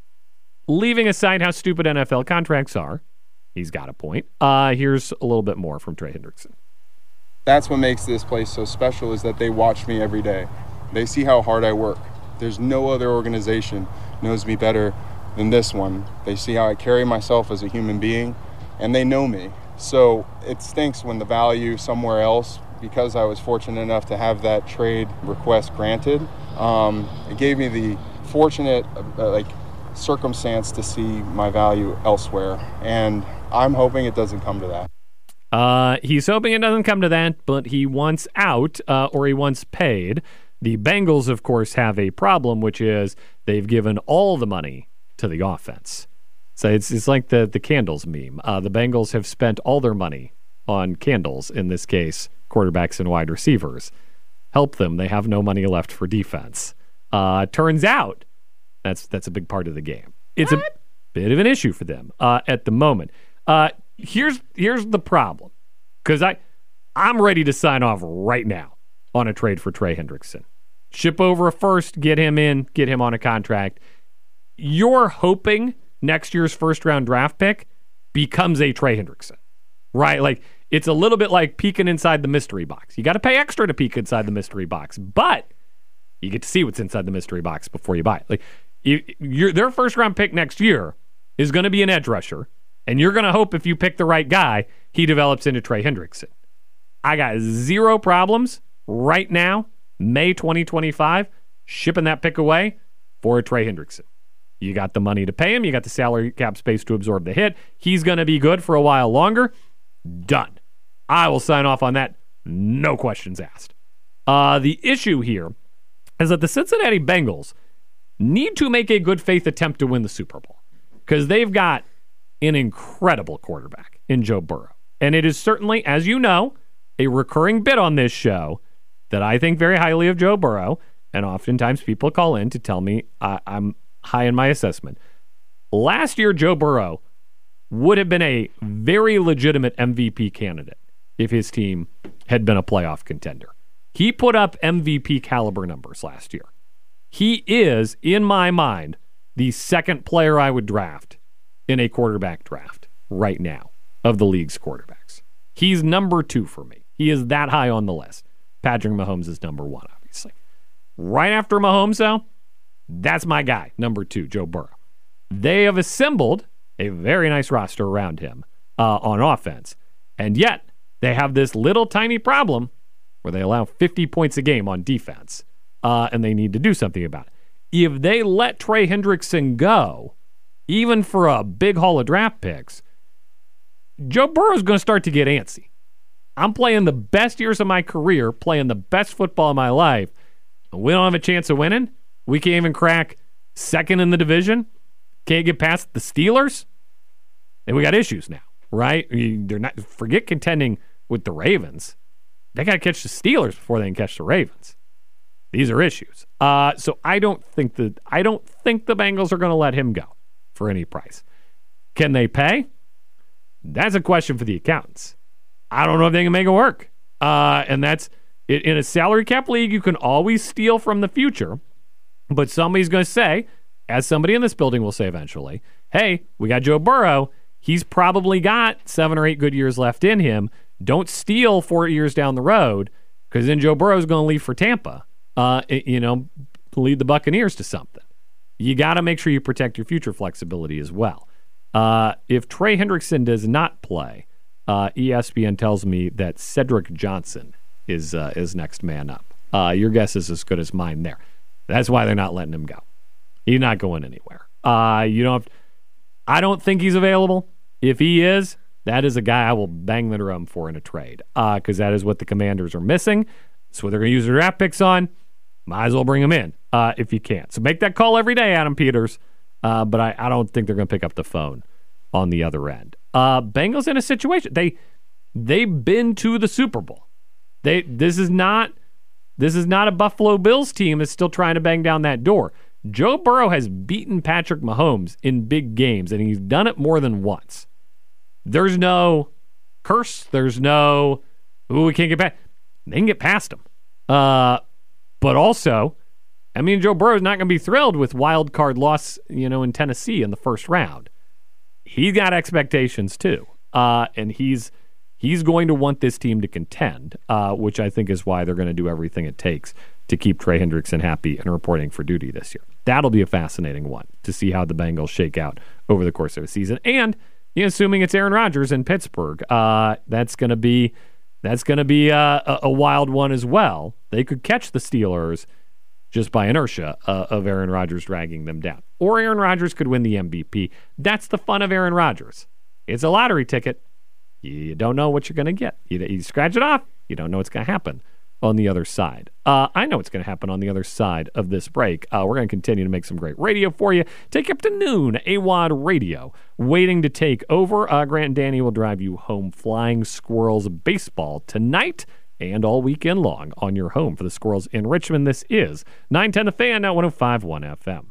leaving aside how stupid N F L contracts are, he's got a point. Uh, here's a little bit more from Trey Hendrickson. That's what makes this place so special, is that they watch me every day. They see how hard I work. There's no other organization knows me better than this one. They see how I carry myself as a human being, and they know me. So it stinks when the value somewhere else, because I was fortunate enough to have that trade request granted, um, it gave me the fortunate uh, like circumstance to see my value elsewhere. And I'm hoping it doesn't come to that. Uh, he's hoping it doesn't come to that, but he wants out, uh, or he wants paid. The Bengals, of course, have a problem, which is they've given all the money to the offense. So it's it's like the, the candles meme. Uh, the Bengals have spent all their money on candles, in this case, quarterbacks and wide receivers. Help them. They have no money left for defense. Uh, turns out that's that's a big part of the game. It's what? a bit of an issue for them uh, at the moment. Uh, here's here's the problem, because I I'm ready to sign off right now on a trade for Trey Hendrickson. Ship over a first, get him in, get him on a contract. You're hoping next year's first round draft pick becomes a Trey Hendrickson, right? Like, it's a little bit like peeking inside the mystery box. You got to pay extra to peek inside the mystery box, but you get to see what's inside the mystery box before you buy it. Like, you, you're, their first round pick next year is going to be an edge rusher, and you're going to hope if you pick the right guy, he develops into Trey Hendrickson. I got zero problems right now, May twenty twenty-five, shipping that pick away for a Trey Hendrickson. You got the money to pay him. You got the salary cap space to absorb the hit. He's going to be good for a while longer. Done. I will sign off on that. No questions asked. Uh, the issue here is that the Cincinnati Bengals need to make a good faith attempt to win the Super Bowl, because they've got an incredible quarterback in Joe Burrow. And it is certainly, as you know, a recurring bit on this show that I think very highly of Joe Burrow. And oftentimes people call in to tell me uh, I'm high in my assessment. Last year, Joe Burrow would have been a very legitimate M V P candidate if his team had been a playoff contender. He put up M V P caliber numbers last year. He is, in my mind, the second player I would draft in a quarterback draft right now of the league's quarterbacks. He's number two for me. He is that high on the list. Patrick Mahomes is number one, obviously. Right after Mahomes, though, that's my guy, number two, Joe Burrow. They have assembled a very nice roster around him uh, on offense, and yet they have this little tiny problem where they allow fifty points a game on defense, uh, and they need to do something about it. If they let Trey Hendrickson go, even for a big haul of draft picks, Joe Burrow's going to start to get antsy. I'm playing the best years of my career, playing the best football of my life. We don't have a chance of winning. We can't even crack second in the division. Can't get past the Steelers. And we got issues now, right? They're not. Forget contending with the Ravens. They got to catch the Steelers before they can catch the Ravens. These are issues. Uh, so I don't think that I don't think the Bengals are going to let him go for any price. Can they pay? That's a question for the accountants. I don't know if they can make it work. Uh, and that's in a salary cap league. You can always steal from the future, but somebody's going to say, as somebody in this building will say eventually, "Hey, we got Joe Burrow. He's probably got seven or eight good years left in him. Don't steal four years down the road, because then Joe Burrow is going to leave for Tampa. Uh, you know, lead the Buccaneers to something. You got to make sure you protect your future flexibility as well. Uh, if Trey Hendrickson does not play, uh, E S P N tells me that Cedric Johnson is uh, is next man up. Uh, your guess is as good as mine there. That's why they're not letting him go. He's not going anywhere. Uh, you don't. Have, I don't think he's available. If he is, that is a guy I will bang the drum for in a trade, because uh, that is what the Commanders are missing. That's what they're going to use their draft picks on. Might as well bring him in uh, if you can. So make that call every day, Adam Peters. Uh, but I, I don't think they're going to pick up the phone on the other end. Uh, Bengals in a situation. They they've been to the Super Bowl. They this is not this is not a Buffalo Bills team that's still trying to bang down that door. Joe Burrow has beaten Patrick Mahomes in big games, and he's done it more than once. There's no curse. There's no, ooh, we can't get past. They can get past him. Uh, but also, I mean, Joe Burrow is not going to be thrilled with wild card loss, you know, in Tennessee in the first round. He's got expectations too, uh, and he's he's going to want this team to contend, uh, which I think is why they're going to do everything it takes to keep Trey Hendrickson happy and reporting for duty this year. That'll be a fascinating one to see how the Bengals shake out over the course of the season, and you know, assuming it's Aaron Rodgers in Pittsburgh, uh, that's going to be that's going to be a, a, a wild one as well. They could catch the Steelers just by inertia uh, of Aaron Rodgers dragging them down. Or Aaron Rodgers could win the M V P. That's the fun of Aaron Rodgers. It's a lottery ticket. You don't know what you're going to get. You, you scratch it off, you don't know what's going to happen on the other side. Uh, I know what's going to happen on the other side of this break. Uh, we're going to continue to make some great radio for you. Take you up to noon, A W O D Radio, waiting to take over. Uh, Grant and Danny will drive you home flying Squirrels baseball tonight and all weekend long on your home for the Squirrels in Richmond. This is nine ten The Fan at one oh five point one F M.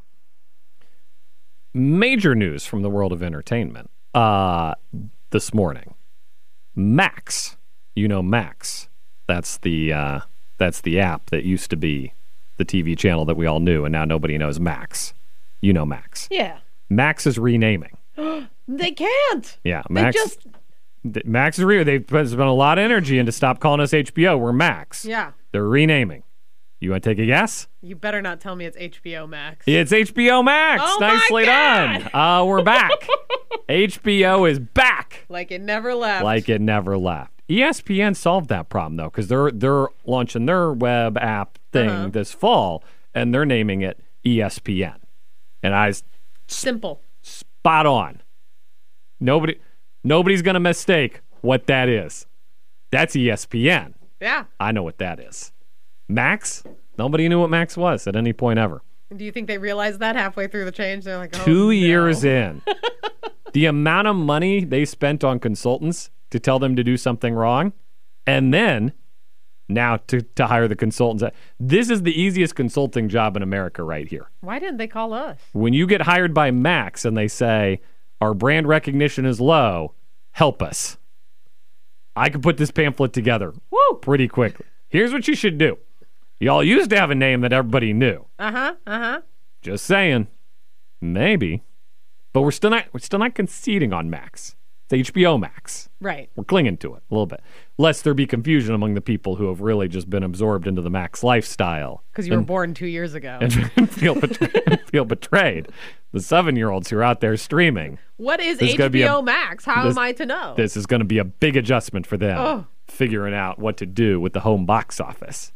Major news from the world of entertainment uh, this morning. Max. You know Max. That's the uh, that's the app that used to be the T V channel that we all knew, and now nobody knows Max. You know Max. Yeah. Max is renaming. They can't. Yeah, Max. They just... Max is re. They've spent a lot of energy into stop calling us H B O. We're Max. Yeah. They're renaming. You want to take a guess? You better not tell me it's H B O Max. It's H B O Max. Oh Nicely my God. done. Uh, we're back. H B O is back. Like it never left. Like it never left. E S P N solved that problem, though, because they're, they're launching their web app thing uh-huh. this fall, and they're naming it E S P N. And I... Simple. Spot on. Nobody, nobody's going to mistake what that is. That's E S P N. Yeah. I know what that is. Max? Nobody knew what Max was at any point ever. Do you think they realized that halfway through the change? They're like, oh, Two no. years in. The amount of money they spent on consultants to tell them to do something wrong, and then now to, to hire the consultants. This is the easiest consulting job in America right here. Why didn't they call us? When you get hired by Max and they say, our brand recognition is low, help us. I can put this pamphlet together Woo! pretty quickly. Here's what you should do. Y'all used to have a name that everybody knew. Uh-huh, uh-huh. Just saying. Maybe. But we're still not we're still not conceding on Max. It's H B O Max. Right. We're clinging to it a little bit, lest there be confusion among the people who have really just been absorbed into the Max lifestyle. Because you were born two years ago. And feel, betray- feel betrayed. The seven-year-olds who are out there streaming. What is This is gonna H be B a- O Max? How this- am I to know? This is going to be a big adjustment for them, Oh. figuring out what to do with the home box office.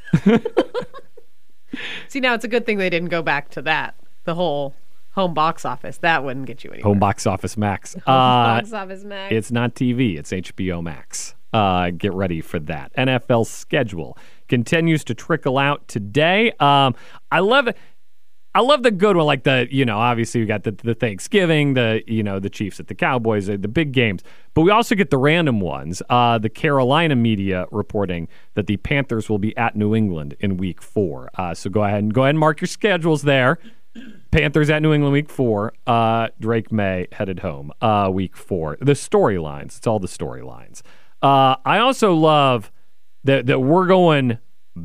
See, now it's a good thing they didn't go back to that. The whole home box office. That wouldn't get you anywhere. Home box office Max. Home Uh, box office Max. It's not T V. It's H B O Max. Uh, get ready for that. N F L schedule continues to trickle out today. Um, I love it. I love the good one, like the, you know, obviously we got the, the Thanksgiving, the, you know, the Chiefs at the Cowboys, the, the big games. But we also get the random ones. Uh, the Carolina media reporting that the Panthers will be at New England in week four. Uh, so go ahead and go ahead and mark your schedules there. Panthers at New England week four. Uh, Drake May headed home uh, week four. The storylines. It's all the storylines. Uh, I also love that, that we're going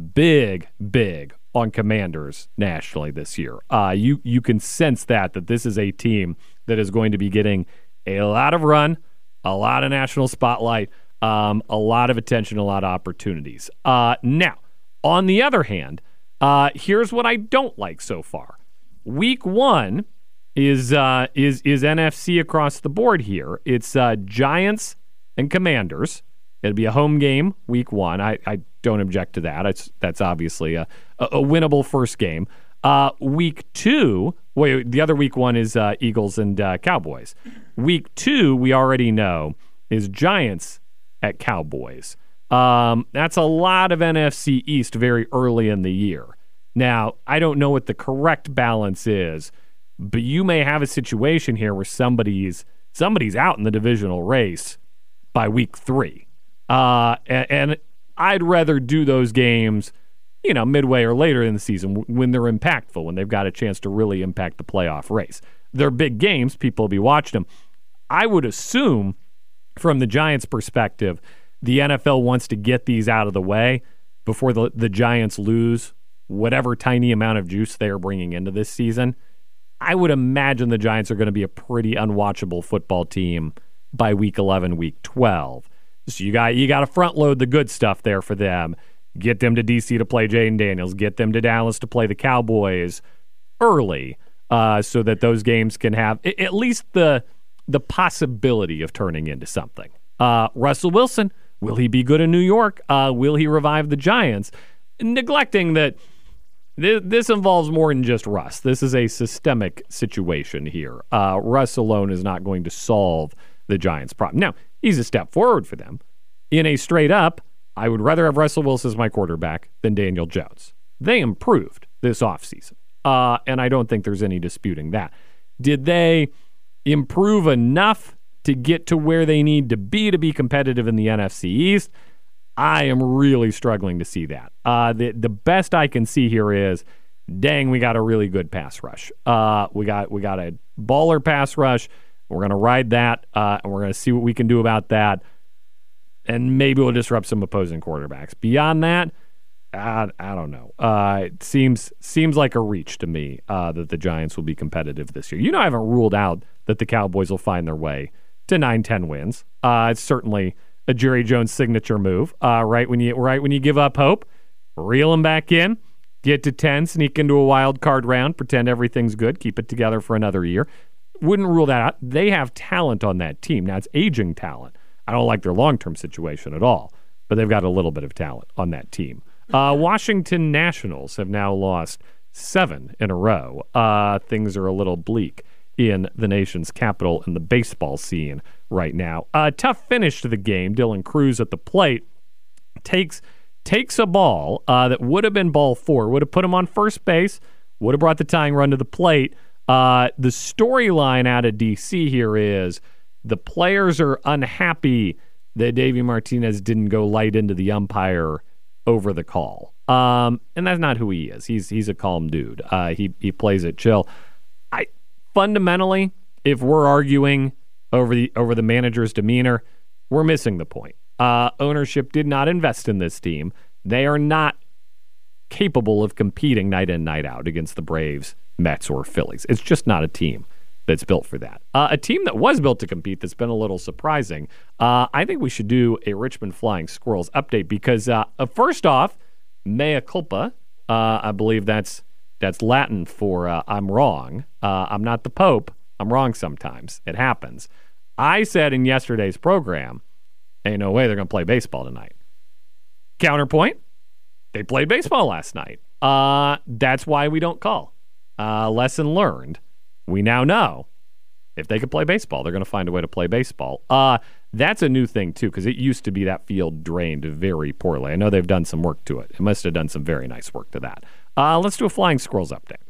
big, big on Commanders nationally this year. Uh, you you can sense that, that this is a team that is going to be getting a lot of run, a lot of national spotlight, um, a lot of attention, a lot of opportunities. Uh, now, on the other hand, uh, here's what I don't like so far. Week one is uh, is is N F C across the board here. It's uh, Giants and Commanders. It'll be a home game, week one. I, I don't object to that. It's, that's obviously a, a, a winnable first game. Uh, week two, wait, the other week one is uh, Eagles and uh, Cowboys. Week two, we already know, is Giants at Cowboys. Um, that's a lot of N F C East very early in the year. Now, I don't know what the correct balance is, but you may have a situation here where somebody's somebody's out in the divisional race by week three. Uh, and, and I'd rather do those games, you know, midway or later in the season when they're impactful, when they've got a chance to really impact the playoff race. They're big games. People will be watching them. I would assume, from the Giants' perspective, the N F L wants to get these out of the way before the, the Giants lose whatever tiny amount of juice they are bringing into this season. I would imagine the Giants are going to be a pretty unwatchable football team by week eleven, week twelve. So you got you got to front load the good stuff there for them. Get them to D C to play Jaden Daniels. Get them to Dallas to play the Cowboys early, uh, so that those games can have at least the the possibility of turning into something. Uh, Russell Wilson, will he be good in New York? Uh, will he revive the Giants? Neglecting that th- this involves more than just Russ. This is a systemic situation here. Uh, Russ alone is not going to solve the Giants' problem. Now, he's a step forward for them. In a straight up, I would rather have Russell Wilson as my quarterback than Daniel Jones. They improved this offseason, uh, and I don't think there's any disputing that. Did they improve enough to get to where they need to be to be competitive in the N F C East? I am really struggling to see that. Uh, the, the best I can see here is, dang, we got a really good pass rush. Uh, we got we got a baller pass rush. We're going to ride that, uh, and we're going to see what we can do about that. And maybe we'll disrupt some opposing quarterbacks. Beyond that, I, I don't know. Uh, it seems seems like a reach to me uh, that the Giants will be competitive this year. You know, I haven't ruled out that the Cowboys will find their way to nine, ten wins. Uh, it's certainly a Jerry Jones signature move. Uh, right when you right when you give up hope, reel them back in, get to ten, sneak into a wild card round, pretend everything's good, keep it together for another year. Wouldn't rule that out. They have talent on that team. Now, it's aging talent. I don't like their long-term situation at all, but they've got a little bit of talent on that team. Uh, Washington Nationals have now lost seven in a row. Uh, things are a little bleak in the nation's capital and the baseball scene right now. Uh, tough finish to the game. Dylan Cruz at the plate takes takes a ball uh, that would have been ball four, would have put him on first base, would have brought the tying run to the plate. Uh, the storyline out of D C here is the players are unhappy that Davey Martinez didn't go light into the umpire over the call. Um, and that's not who he is. He's he's a calm dude. Uh, he he plays it chill. I fundamentally, if we're arguing over the over the manager's demeanor, we're missing the point. Uh, ownership did not invest in this team. They are not capable of competing night in, night out against the Braves, Mets, or Phillies. It's just not a team that's built for that. Uh, a team that was built to compete that's been a little surprising. Uh, I think we should do a Richmond Flying Squirrels update because uh, uh, first off, mea culpa. Uh, I believe that's that's Latin for uh, I'm wrong. Uh, I'm not the Pope. I'm wrong sometimes. It happens. I said in yesterday's program, ain't no way they're going to play baseball tonight. Counterpoint, they played baseball last night. Uh, that's why we don't call. Uh, lesson learned. We now know if they could play baseball, they're going to find a way to play baseball. Uh, that's a new thing, too, because it used to be that field drained very poorly. I know they've done some work to it. It must have done some very nice work to that. Uh, let's do a Flying Squirrels update.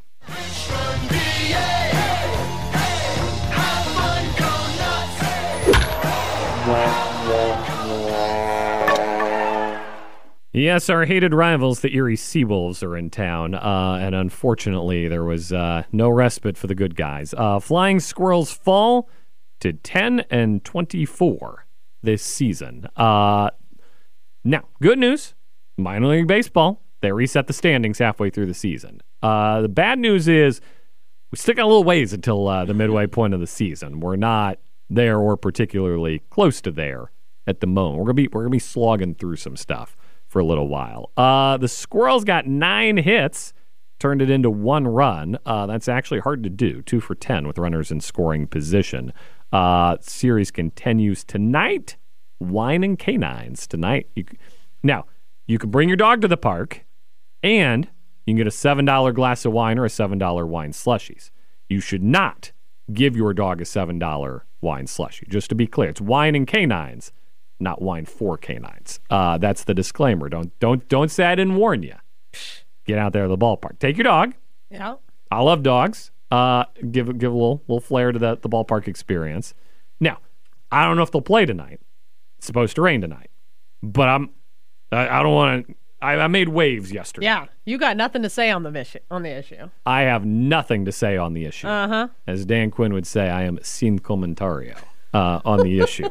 Yes, our hated rivals, the Erie Seawolves, are in town, uh, and unfortunately, there was uh, no respite for the good guys. Uh, Flying Squirrels fall to ten and twenty-four this season. Uh, now, good news: minor league baseball, they reset the standings halfway through the season. Uh, the bad news is we still got a little ways until uh, the midway point of the season. We're not there or particularly close to there at the moment. We're gonna be we're gonna be slogging through some stuff for a little while. Uh, the Squirrels got nine hits, turned it into one run. Uh, that's actually hard to do. Two for ten with runners in scoring position. Uh, series continues tonight. Wine and canines tonight. You, now, you can bring your dog to the park, and you can get a seven dollar glass of wine or a seven dollar wine slushies. You should not give your dog a seven dollar wine slushie. Just to be clear, it's wine and canines, not wine for canines. Uh, that's the disclaimer. Don't don't don't say I didn't warn you. Get out there to the ballpark. Take your dog. Yeah. I love dogs. Uh, give give a little little flair to the the ballpark experience. Now, I don't know if they'll play tonight. It's supposed to rain tonight, but I'm I, I don't want to. I, I made waves yesterday. Yeah, you got nothing to say on the issue. On the issue, I have nothing to say on the issue. Uh huh. As Dan Quinn would say, I am sin comentario uh, on the issue.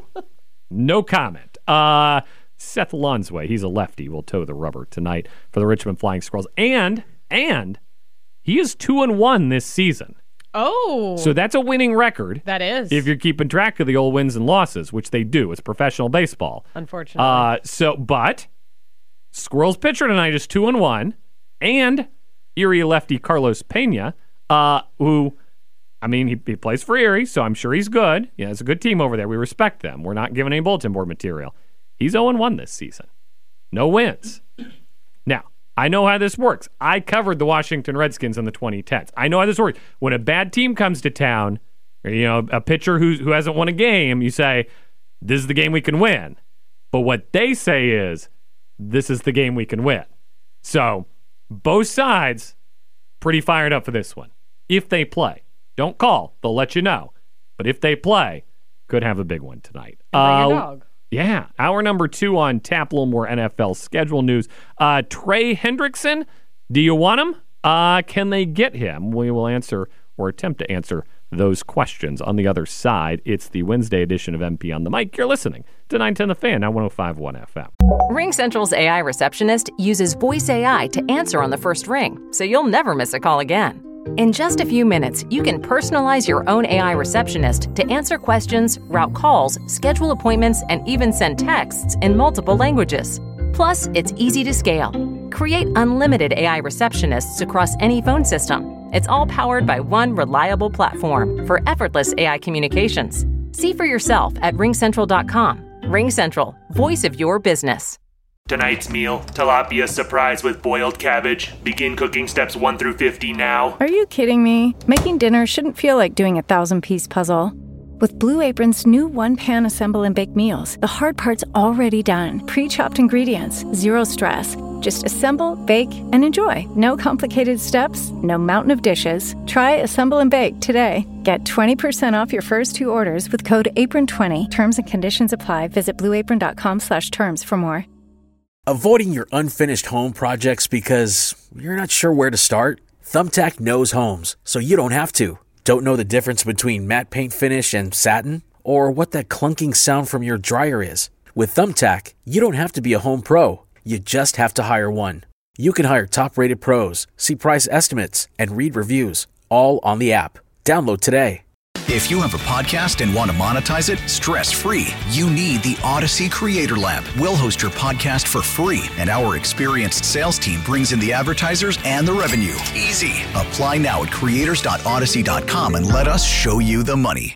No comment. Uh, Seth Lonsway, he's a lefty, will toe the rubber tonight for the Richmond Flying Squirrels. And, and he is two and one this season. Oh. So that's a winning record. That is. If you're keeping track of the old wins and losses, which they do. It's professional baseball. Unfortunately. Uh, so, but Squirrels pitcher tonight is two and one. And Erie lefty Carlos Pena, uh, who... I mean, he, he plays for Erie, so I'm sure he's good. Yeah, it's a good team over there. We respect them. We're not giving any bulletin board material. He's oh and one this season. No wins. Now, I know how this works. I covered the Washington Redskins in the twenty tens. I know how this works. When a bad team comes to town, or, you know, a pitcher who, who hasn't won a game, you say, this is the game we can win. But what they say is, this is the game we can win. So, both sides pretty fired up for this one, if they play. Don't call. They'll let you know. But if they play, could have a big one tonight. Bring uh, your dog. Yeah. Hour number two on tap, a little more N F L schedule news. Uh, Trey Hendrickson, do you want him? Uh, can they get him? We will answer or attempt to answer those questions on the other side. It's the Wednesday edition of M P on the Mic. You're listening to nine ten The Fan, now one oh five point one F M. Ring Central's A I receptionist uses voice A I to answer on the first ring, so you'll never miss a call again. In just a few minutes, you can personalize your own A I receptionist to answer questions, route calls, schedule appointments, and even send texts in multiple languages. Plus, it's easy to scale. Create unlimited A I receptionists across any phone system. It's all powered by one reliable platform for effortless A I communications. See for yourself at ring central dot com. Ring Central, voice of your business. Tonight's meal, tilapia surprise with boiled cabbage. Begin cooking steps one through fifty now. Are you kidding me? Making dinner shouldn't feel like doing a thousand-piece puzzle. With Blue Apron's new one-pan assemble and bake meals, the hard part's already done. Pre-chopped ingredients, zero stress. Just assemble, bake, and enjoy. No complicated steps, no mountain of dishes. Try Assemble and Bake today. Get twenty percent off your first two orders with code apron twenty. Terms and conditions apply. Visit blue apron dot com slash terms for more. Avoiding your unfinished home projects because you're not sure where to start? Thumbtack knows homes, so you don't have to. Don't know the difference between matte paint finish and satin? Or what that clunking sound from your dryer is? With Thumbtack, you don't have to be a home pro. You just have to hire one. You can hire top-rated pros, see price estimates, and read reviews, all on the app. Download today. If you have a podcast and want to monetize it stress-free, you need the Odyssey Creator Lab. We'll host your podcast for free, and our experienced sales team brings in the advertisers and the revenue. Easy. Apply now at creators dot odyssey dot com and let us show you the money.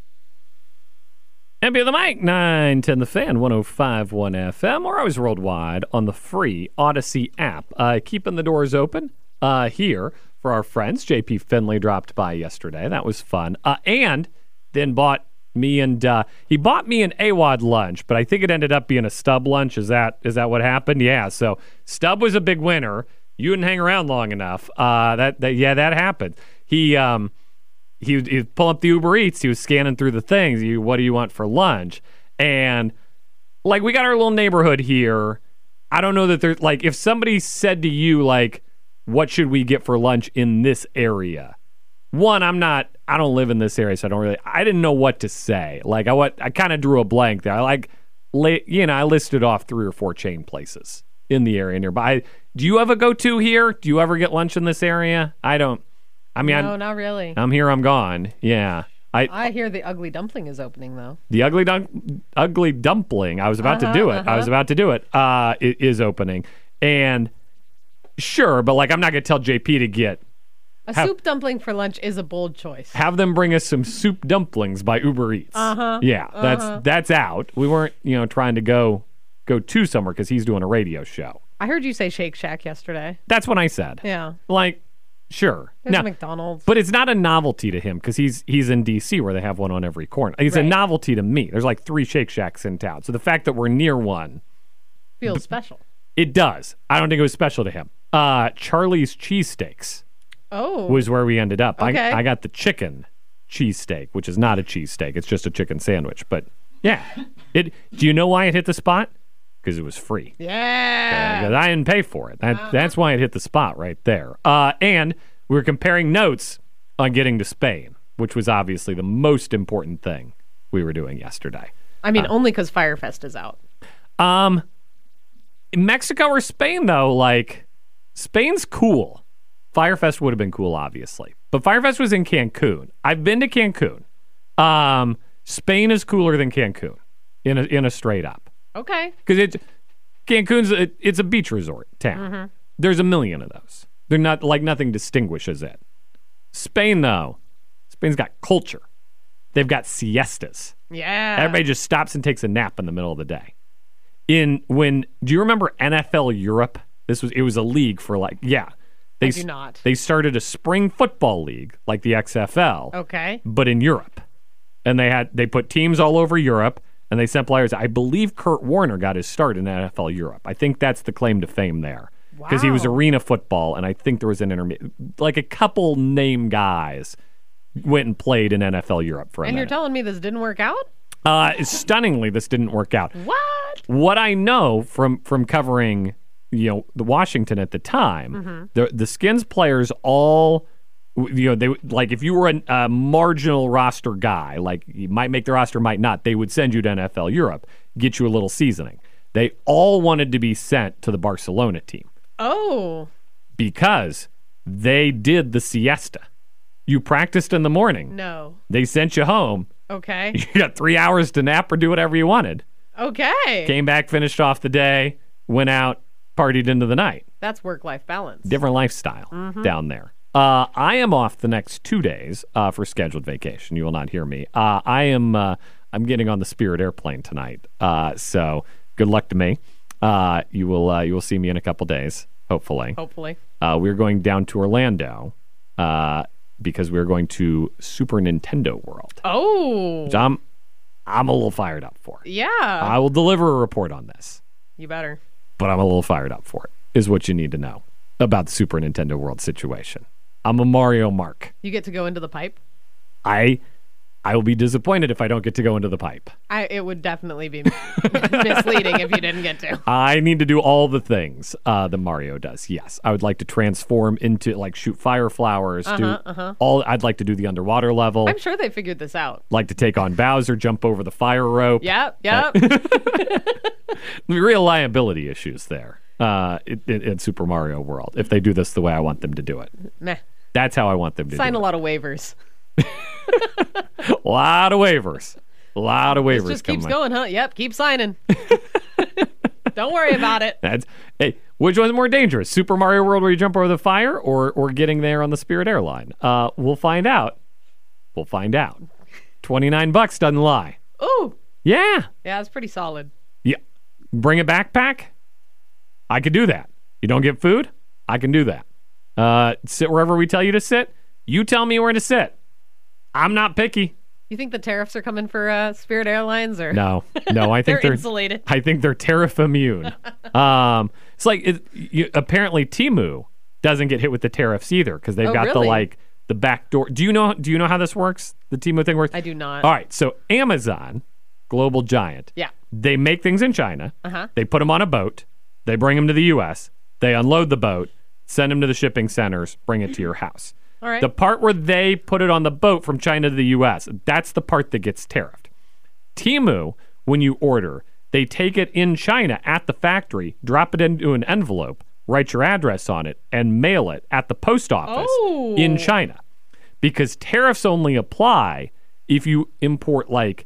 M B of the Mic, nine ten The Fan, one oh five point one F M. We're always worldwide on the free Odyssey app. Uh, keeping the doors open uh, here for our friends. J P Finley dropped by yesterday. That was fun. Uh, and then bought me and, uh, he bought me an A W O D lunch, but I think it ended up being a Stub lunch. Is that is that what happened? Yeah, so Stub was a big winner. You didn't hang around long enough. Uh, that, that Yeah, that happened. He... um. He was, he was pulling up the Uber Eats. He was scanning through the things. He, what do you want for lunch? And, like, we got our little neighborhood here. I don't know that there's, like, if somebody said to you, like, what should we get for lunch in this area? One, I'm not, I don't live in this area, so I don't really, I didn't know what to say. Like, I what I kind of drew a blank there. I, like, you know, I listed off three or four chain places in the area nearby. Do you ever go to here? Do you ever get lunch in this area? I don't. I mean, no, I'm, not really. I'm here, I'm gone. Yeah. I I hear the Ugly Dumpling is opening, though. The Ugly dun- Ugly Dumpling, I was about uh-huh, to do it. Uh-huh. I was about to do it. Uh, it is opening. And sure, but like I'm not going to tell J P to get... A have, soup dumpling for lunch is a bold choice. Have them bring us some soup dumplings by Uber Eats. Uh-huh. Yeah, uh-huh. that's that's out. We weren't, you know, trying to go go to somewhere because he's doing a radio show. I heard you say Shake Shack yesterday. That's what I said. Yeah. Like... Sure. There's now, a McDonald's. But it's not a novelty to him because he's he's in D C where they have one on every corner. It's right. a novelty to me. There's like three Shake Shacks in town. So the fact that we're near one feels b- special. It does. I don't think it was special to him. Uh, Charlie's Cheesesteaks oh. was where we ended up. Okay. I, I got the chicken cheesesteak, which is not a cheesesteak. It's just a chicken sandwich. But yeah. it. Do you know why it hit the spot? Because it was free. Yeah. Because I didn't pay for it. That, uh-huh. That's why it hit the spot right there. Uh, and we were comparing notes on getting to Spain, which was obviously the most important thing we were doing yesterday. I mean, uh, only because Firefest is out. Um, Mexico or Spain, though, like, Spain's cool. Firefest would have been cool, obviously. But Firefest was in Cancun. I've been to Cancun. Um, Spain is cooler than Cancun in a, in a straight up. Okay. Because it, Cancun's a, it's a beach resort town. Mm-hmm. There's a million of those. They're not like nothing distinguishes it. Spain, though, Spain's got culture. They've got siestas. Yeah. Everybody just stops and takes a nap in the middle of the day. In when do you remember N F L Europe? This was it was a league for like yeah. They, I do not. They started a spring football league like the X F L. Okay. But in Europe, and they had they put teams all over Europe. And they sent players. I believe Kurt Warner got his start in N F L Europe. I think that's the claim to fame there. Because wow. he was arena football, and I think there was an intermediate. Like a couple name guys went and played in N F L Europe for a and minute. And you're telling me this didn't work out? Uh, stunningly, this didn't work out. What? What I know from, from covering, you know, the Washington at the time, mm-hmm. the the Skins players all... You know, they like if you were a, a marginal roster guy, like you might make the roster, might not. They would send you to N F L Europe, get you a little seasoning. They all wanted to be sent to the Barcelona team. Oh, because they did the siesta. You practiced in the morning. No, they sent you home. Okay, you got three hours to nap or do whatever you wanted. Okay, came back, finished off the day, went out, partied into the night. That's work-life balance. Different lifestyle mm-hmm. down there. Uh, I am off the next two days uh, for scheduled vacation. You will not hear me. Uh, I am. Uh, I'm getting on the Spirit airplane tonight. Uh, so good luck to me. Uh, you will. Uh, you will see me in a couple days, hopefully. Hopefully. Uh, we're going down to Orlando uh, because we're going to Super Nintendo World. Oh. Which I'm. I'm a little fired up for. Yeah. I will deliver a report on this. You better. But I'm a little fired up for it. Is what you need to know about the Super Nintendo World situation. I'm a Mario Mark. You get to go into the pipe? I I will be disappointed if I don't get to go into the pipe. I It would definitely be misleading if you didn't get to. I need to do all the things uh, that Mario does, yes. I would like to transform into, like, shoot fire flowers. Uh-huh, do uh-huh. all. I'd like to do the underwater level. I'm sure they figured this out. Like to take on Bowser, jump over the fire rope. Yep, yep. Real liability issues there uh, in, in Super Mario World if they do this the way I want them to do it. Meh. That's how I want them to Sign do it. Sign a lot of waivers. A lot of waivers. A lot of waivers It just coming. keeps going, huh? Yep, keep signing. Don't worry about it. That's hey, which one's more dangerous? Super Mario World where you jump over the fire or or getting there on the Spirit Airline? Uh, we'll find out. We'll find out. twenty-nine bucks doesn't lie. Ooh. Yeah. Yeah, it's pretty solid. Yeah. Bring a backpack? I could do that. You don't get food? I can do that. Uh, sit wherever we tell you to sit. You tell me where to sit. I'm not picky. You think the tariffs are coming for uh, Spirit Airlines, or No, no, I think they're they're, insulated? I think they're tariff immune. um, it's like it, you, apparently Temu doesn't get hit with the tariffs either because they've Oh, got the really? like the back door. Do you know? Do you know how this works? The Temu thing works. I do not. All right, so Amazon, global giant. Yeah. They make things in China. Uh-huh. They put them on a boat. They bring them to the U S. They unload the boat, send them to the shipping centers, bring it to your house. All right. The part where they put it on the boat from China to the U S, that's the part that gets tariffed. Temu, when you order, they take it in China at the factory, drop it into an envelope, write your address on it, and mail it at the post office Oh. in China. Because tariffs only apply if you import like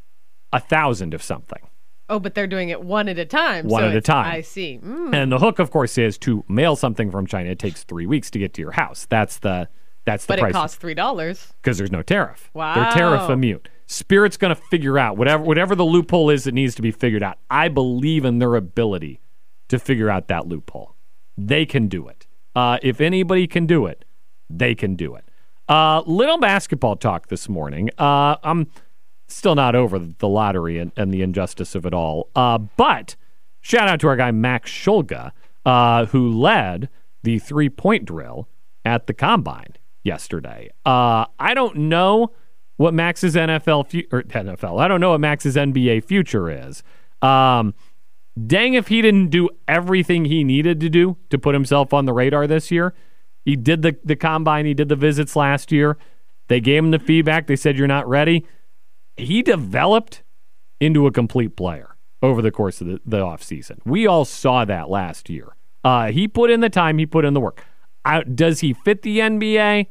a thousand of something. Oh, but they're doing it one at a time. One so at a it's- time. I see. Mm. And the hook, of course, is to mail something from China. It takes three weeks to get to your house. That's the that's the But price. it costs three dollars. Because there's no tariff. Wow. They're tariff immune. Spirit's going to figure out whatever whatever the loophole is that needs to be figured out. I believe in their ability to figure out that loophole. They can do it. Uh, if anybody can do it, they can do it. Uh, little basketball talk this morning. Uh, I'm still not over the lottery and, and the injustice of it all. Uh, but shout out to our guy Max Shulga, uh, who led the three-point drill at the Combine yesterday. Uh, I don't know what Max's N F L fu- or N F L. I don't know what Max's N B A future is. Um, dang if he didn't do everything he needed to do to put himself on the radar this year. He did the, the Combine. He did the visits last year. They gave him the feedback. They said, you're not ready. He developed into a complete player over the course of the, the offseason. We all saw that last year. Uh, he put in the time. He put in the work. I, does he fit the N B A?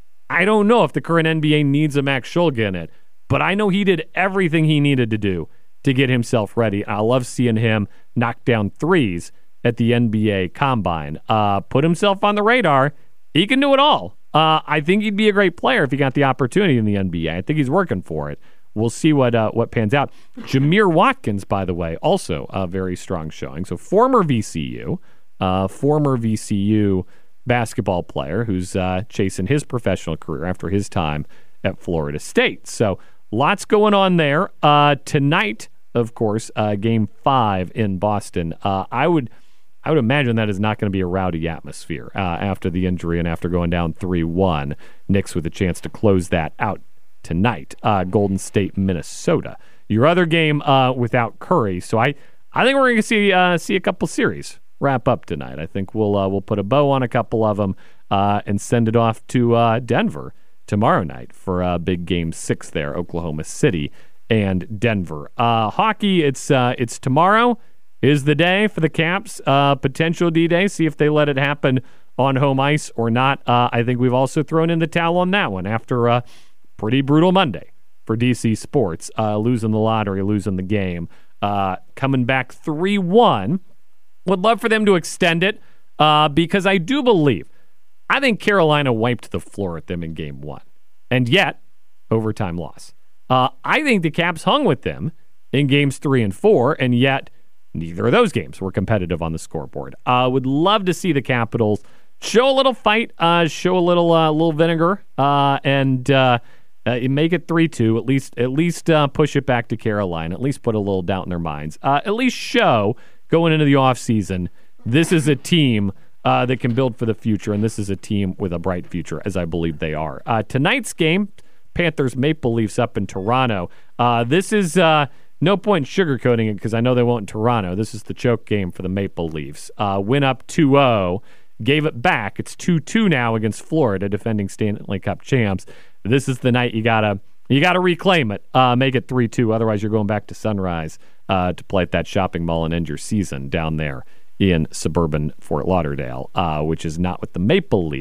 I don't know if the current N B A needs a Max Shulga in it, but I know he did everything he needed to do to get himself ready. I love seeing him knock down threes at the N B A Combine. Uh, put himself on the radar. He can do it all. Uh, I think he'd be a great player if he got the opportunity in the N B A. I think he's working for it. We'll see what uh, what pans out. Jameer Watkins, by the way, also a very strong showing. So former V C U, uh, former V C U basketball player who's uh, chasing his professional career after his time at Florida State. So lots going on there. Uh, tonight, of course, uh, game five in Boston. Uh, I would I would imagine that is not going to be a rowdy atmosphere uh, after the injury and after going down three one. Knicks with a chance to close that out tonight. Uh, Golden State, Minnesota. Your other game uh, without Curry. So I, I think we're going to see uh, see a couple series wrap up tonight. I think we'll uh, we'll put a bow on a couple of them uh, and send it off to uh, Denver tomorrow night for uh, big game six there, Oklahoma City and Denver. Uh, hockey, it's uh, it's tomorrow is the day for the Caps. Uh, potential D-Day. See if they let it happen on home ice or not. Uh, I think we've also thrown in the towel on that one after a pretty brutal Monday for D C Sports, uh, losing the lottery, losing the game, uh, coming back three one. Would love for them to extend it uh, because I do believe, I think Carolina wiped the floor at them in game one. And yet, overtime loss. Uh, I think the Caps hung with them in games three and four, and yet neither of those games were competitive on the scoreboard. I uh, would love to see the Capitals show a little fight, uh, show a little uh, little vinegar, uh, and uh, uh, make it three two. At least, at least uh, push it back to Carolina. At least put a little doubt in their minds. Uh, at least show going into the offseason, this is a team uh, that can build for the future, and this is a team with a bright future, as I believe they are. Uh, tonight's game, Panthers Maple Leafs up in Toronto. Uh, this is uh, no point in sugarcoating it because I know they won't in Toronto. This is the choke game for the Maple Leafs. Uh, win up two oh, gave it back. It's two two now against Florida, defending Stanley Cup champs. This is the night you gotta you gotta reclaim it, uh, make it three two. Otherwise, you're going back to Sunrise uh, to play at that shopping mall and end your season down there in suburban Fort Lauderdale, uh, which is not what the Maple Leafs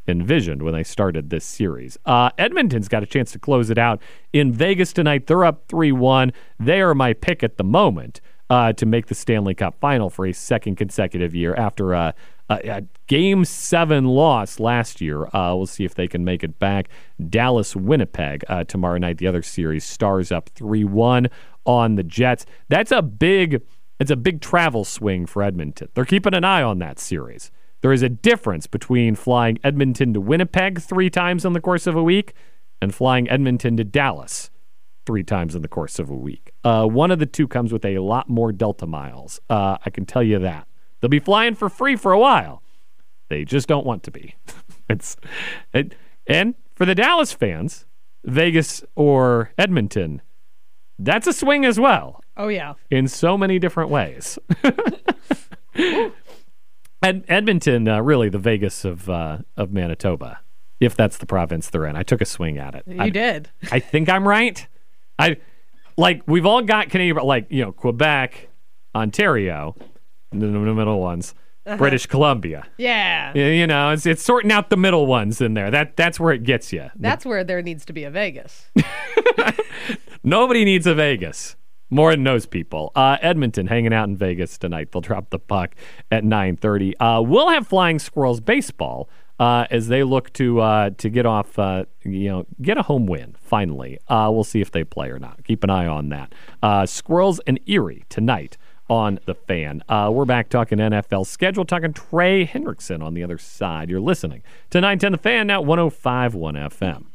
envisioned when they started this series. Uh, Edmonton's got a chance to close it out in Vegas tonight. They're up three one. They are my pick at the moment uh, to make the Stanley Cup final for a second consecutive year after a, a, a Game seven loss last year. Uh, we'll see if they can make it back. Dallas-Winnipeg uh, tomorrow night. The other series, Stars up three one on the Jets. That's a big, it's a big travel swing for Edmonton. They're keeping an eye on that series. There is a difference between flying Edmonton to Winnipeg three times in the course of a week and flying Edmonton to Dallas three times in the course of a week. Uh, one of the two comes with a lot more Delta miles. Uh, I can tell you that. They'll be flying for free for a while. They just don't want to be. it's it, And for the Dallas fans, Vegas or Edmonton, that's a swing as well. Oh, yeah. In so many different ways. Ed- Edmonton, uh, really the Vegas of uh, of Manitoba, if that's the province they're in. I took a swing at it. You I, did. I think I'm right. I like we've all got Canadian, like you know, Quebec, Ontario, the, the middle ones, uh-huh. British Columbia. Yeah. You, you know, it's it's sorting out the middle ones in there. That that's where it gets you. That's the, where there needs to be a Vegas. Nobody needs a Vegas. More than those people. Uh, Edmonton hanging out in Vegas tonight. They'll drop the puck at nine thirty. Uh, we'll have Flying Squirrels baseball uh, as they look to uh, to get off, uh, you know, get a home win finally. Uh, we'll see if they play or not. Keep an eye on that. Uh, Squirrels and Erie tonight on The Fan. Uh, we're back talking N F L schedule, talking Trey Hendrickson on the other side. You're listening to nine ten The Fan, now one oh five point one F M.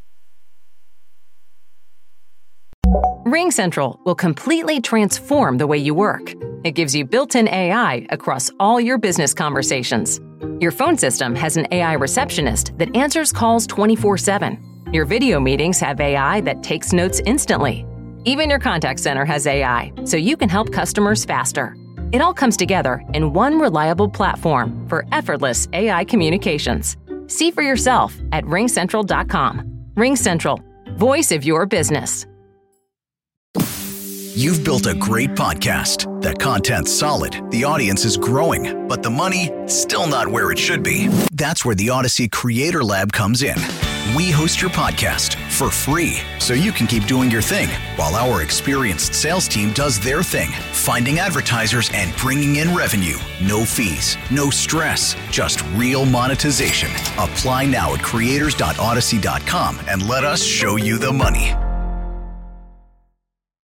RingCentral will completely transform the way you work. It gives you built-in A I across all your business conversations. Your phone system has an A I receptionist that answers calls twenty-four seven. Your video meetings have A I that takes notes instantly. Even your contact center has A I, so you can help customers faster. It all comes together in one reliable platform for effortless A I communications. See for yourself at ring central dot com. RingCentral, voice of your business. You've built a great podcast. The content's solid, the audience is growing, but the money, still not where it should be. That's where the Odyssey Creator Lab comes in. We host your podcast for free, so you can keep doing your thing, while our experienced sales team does their thing, finding advertisers and bringing in revenue. No fees, no stress, just real monetization. Apply now at creators dot odyssey dot com and let us show you the money.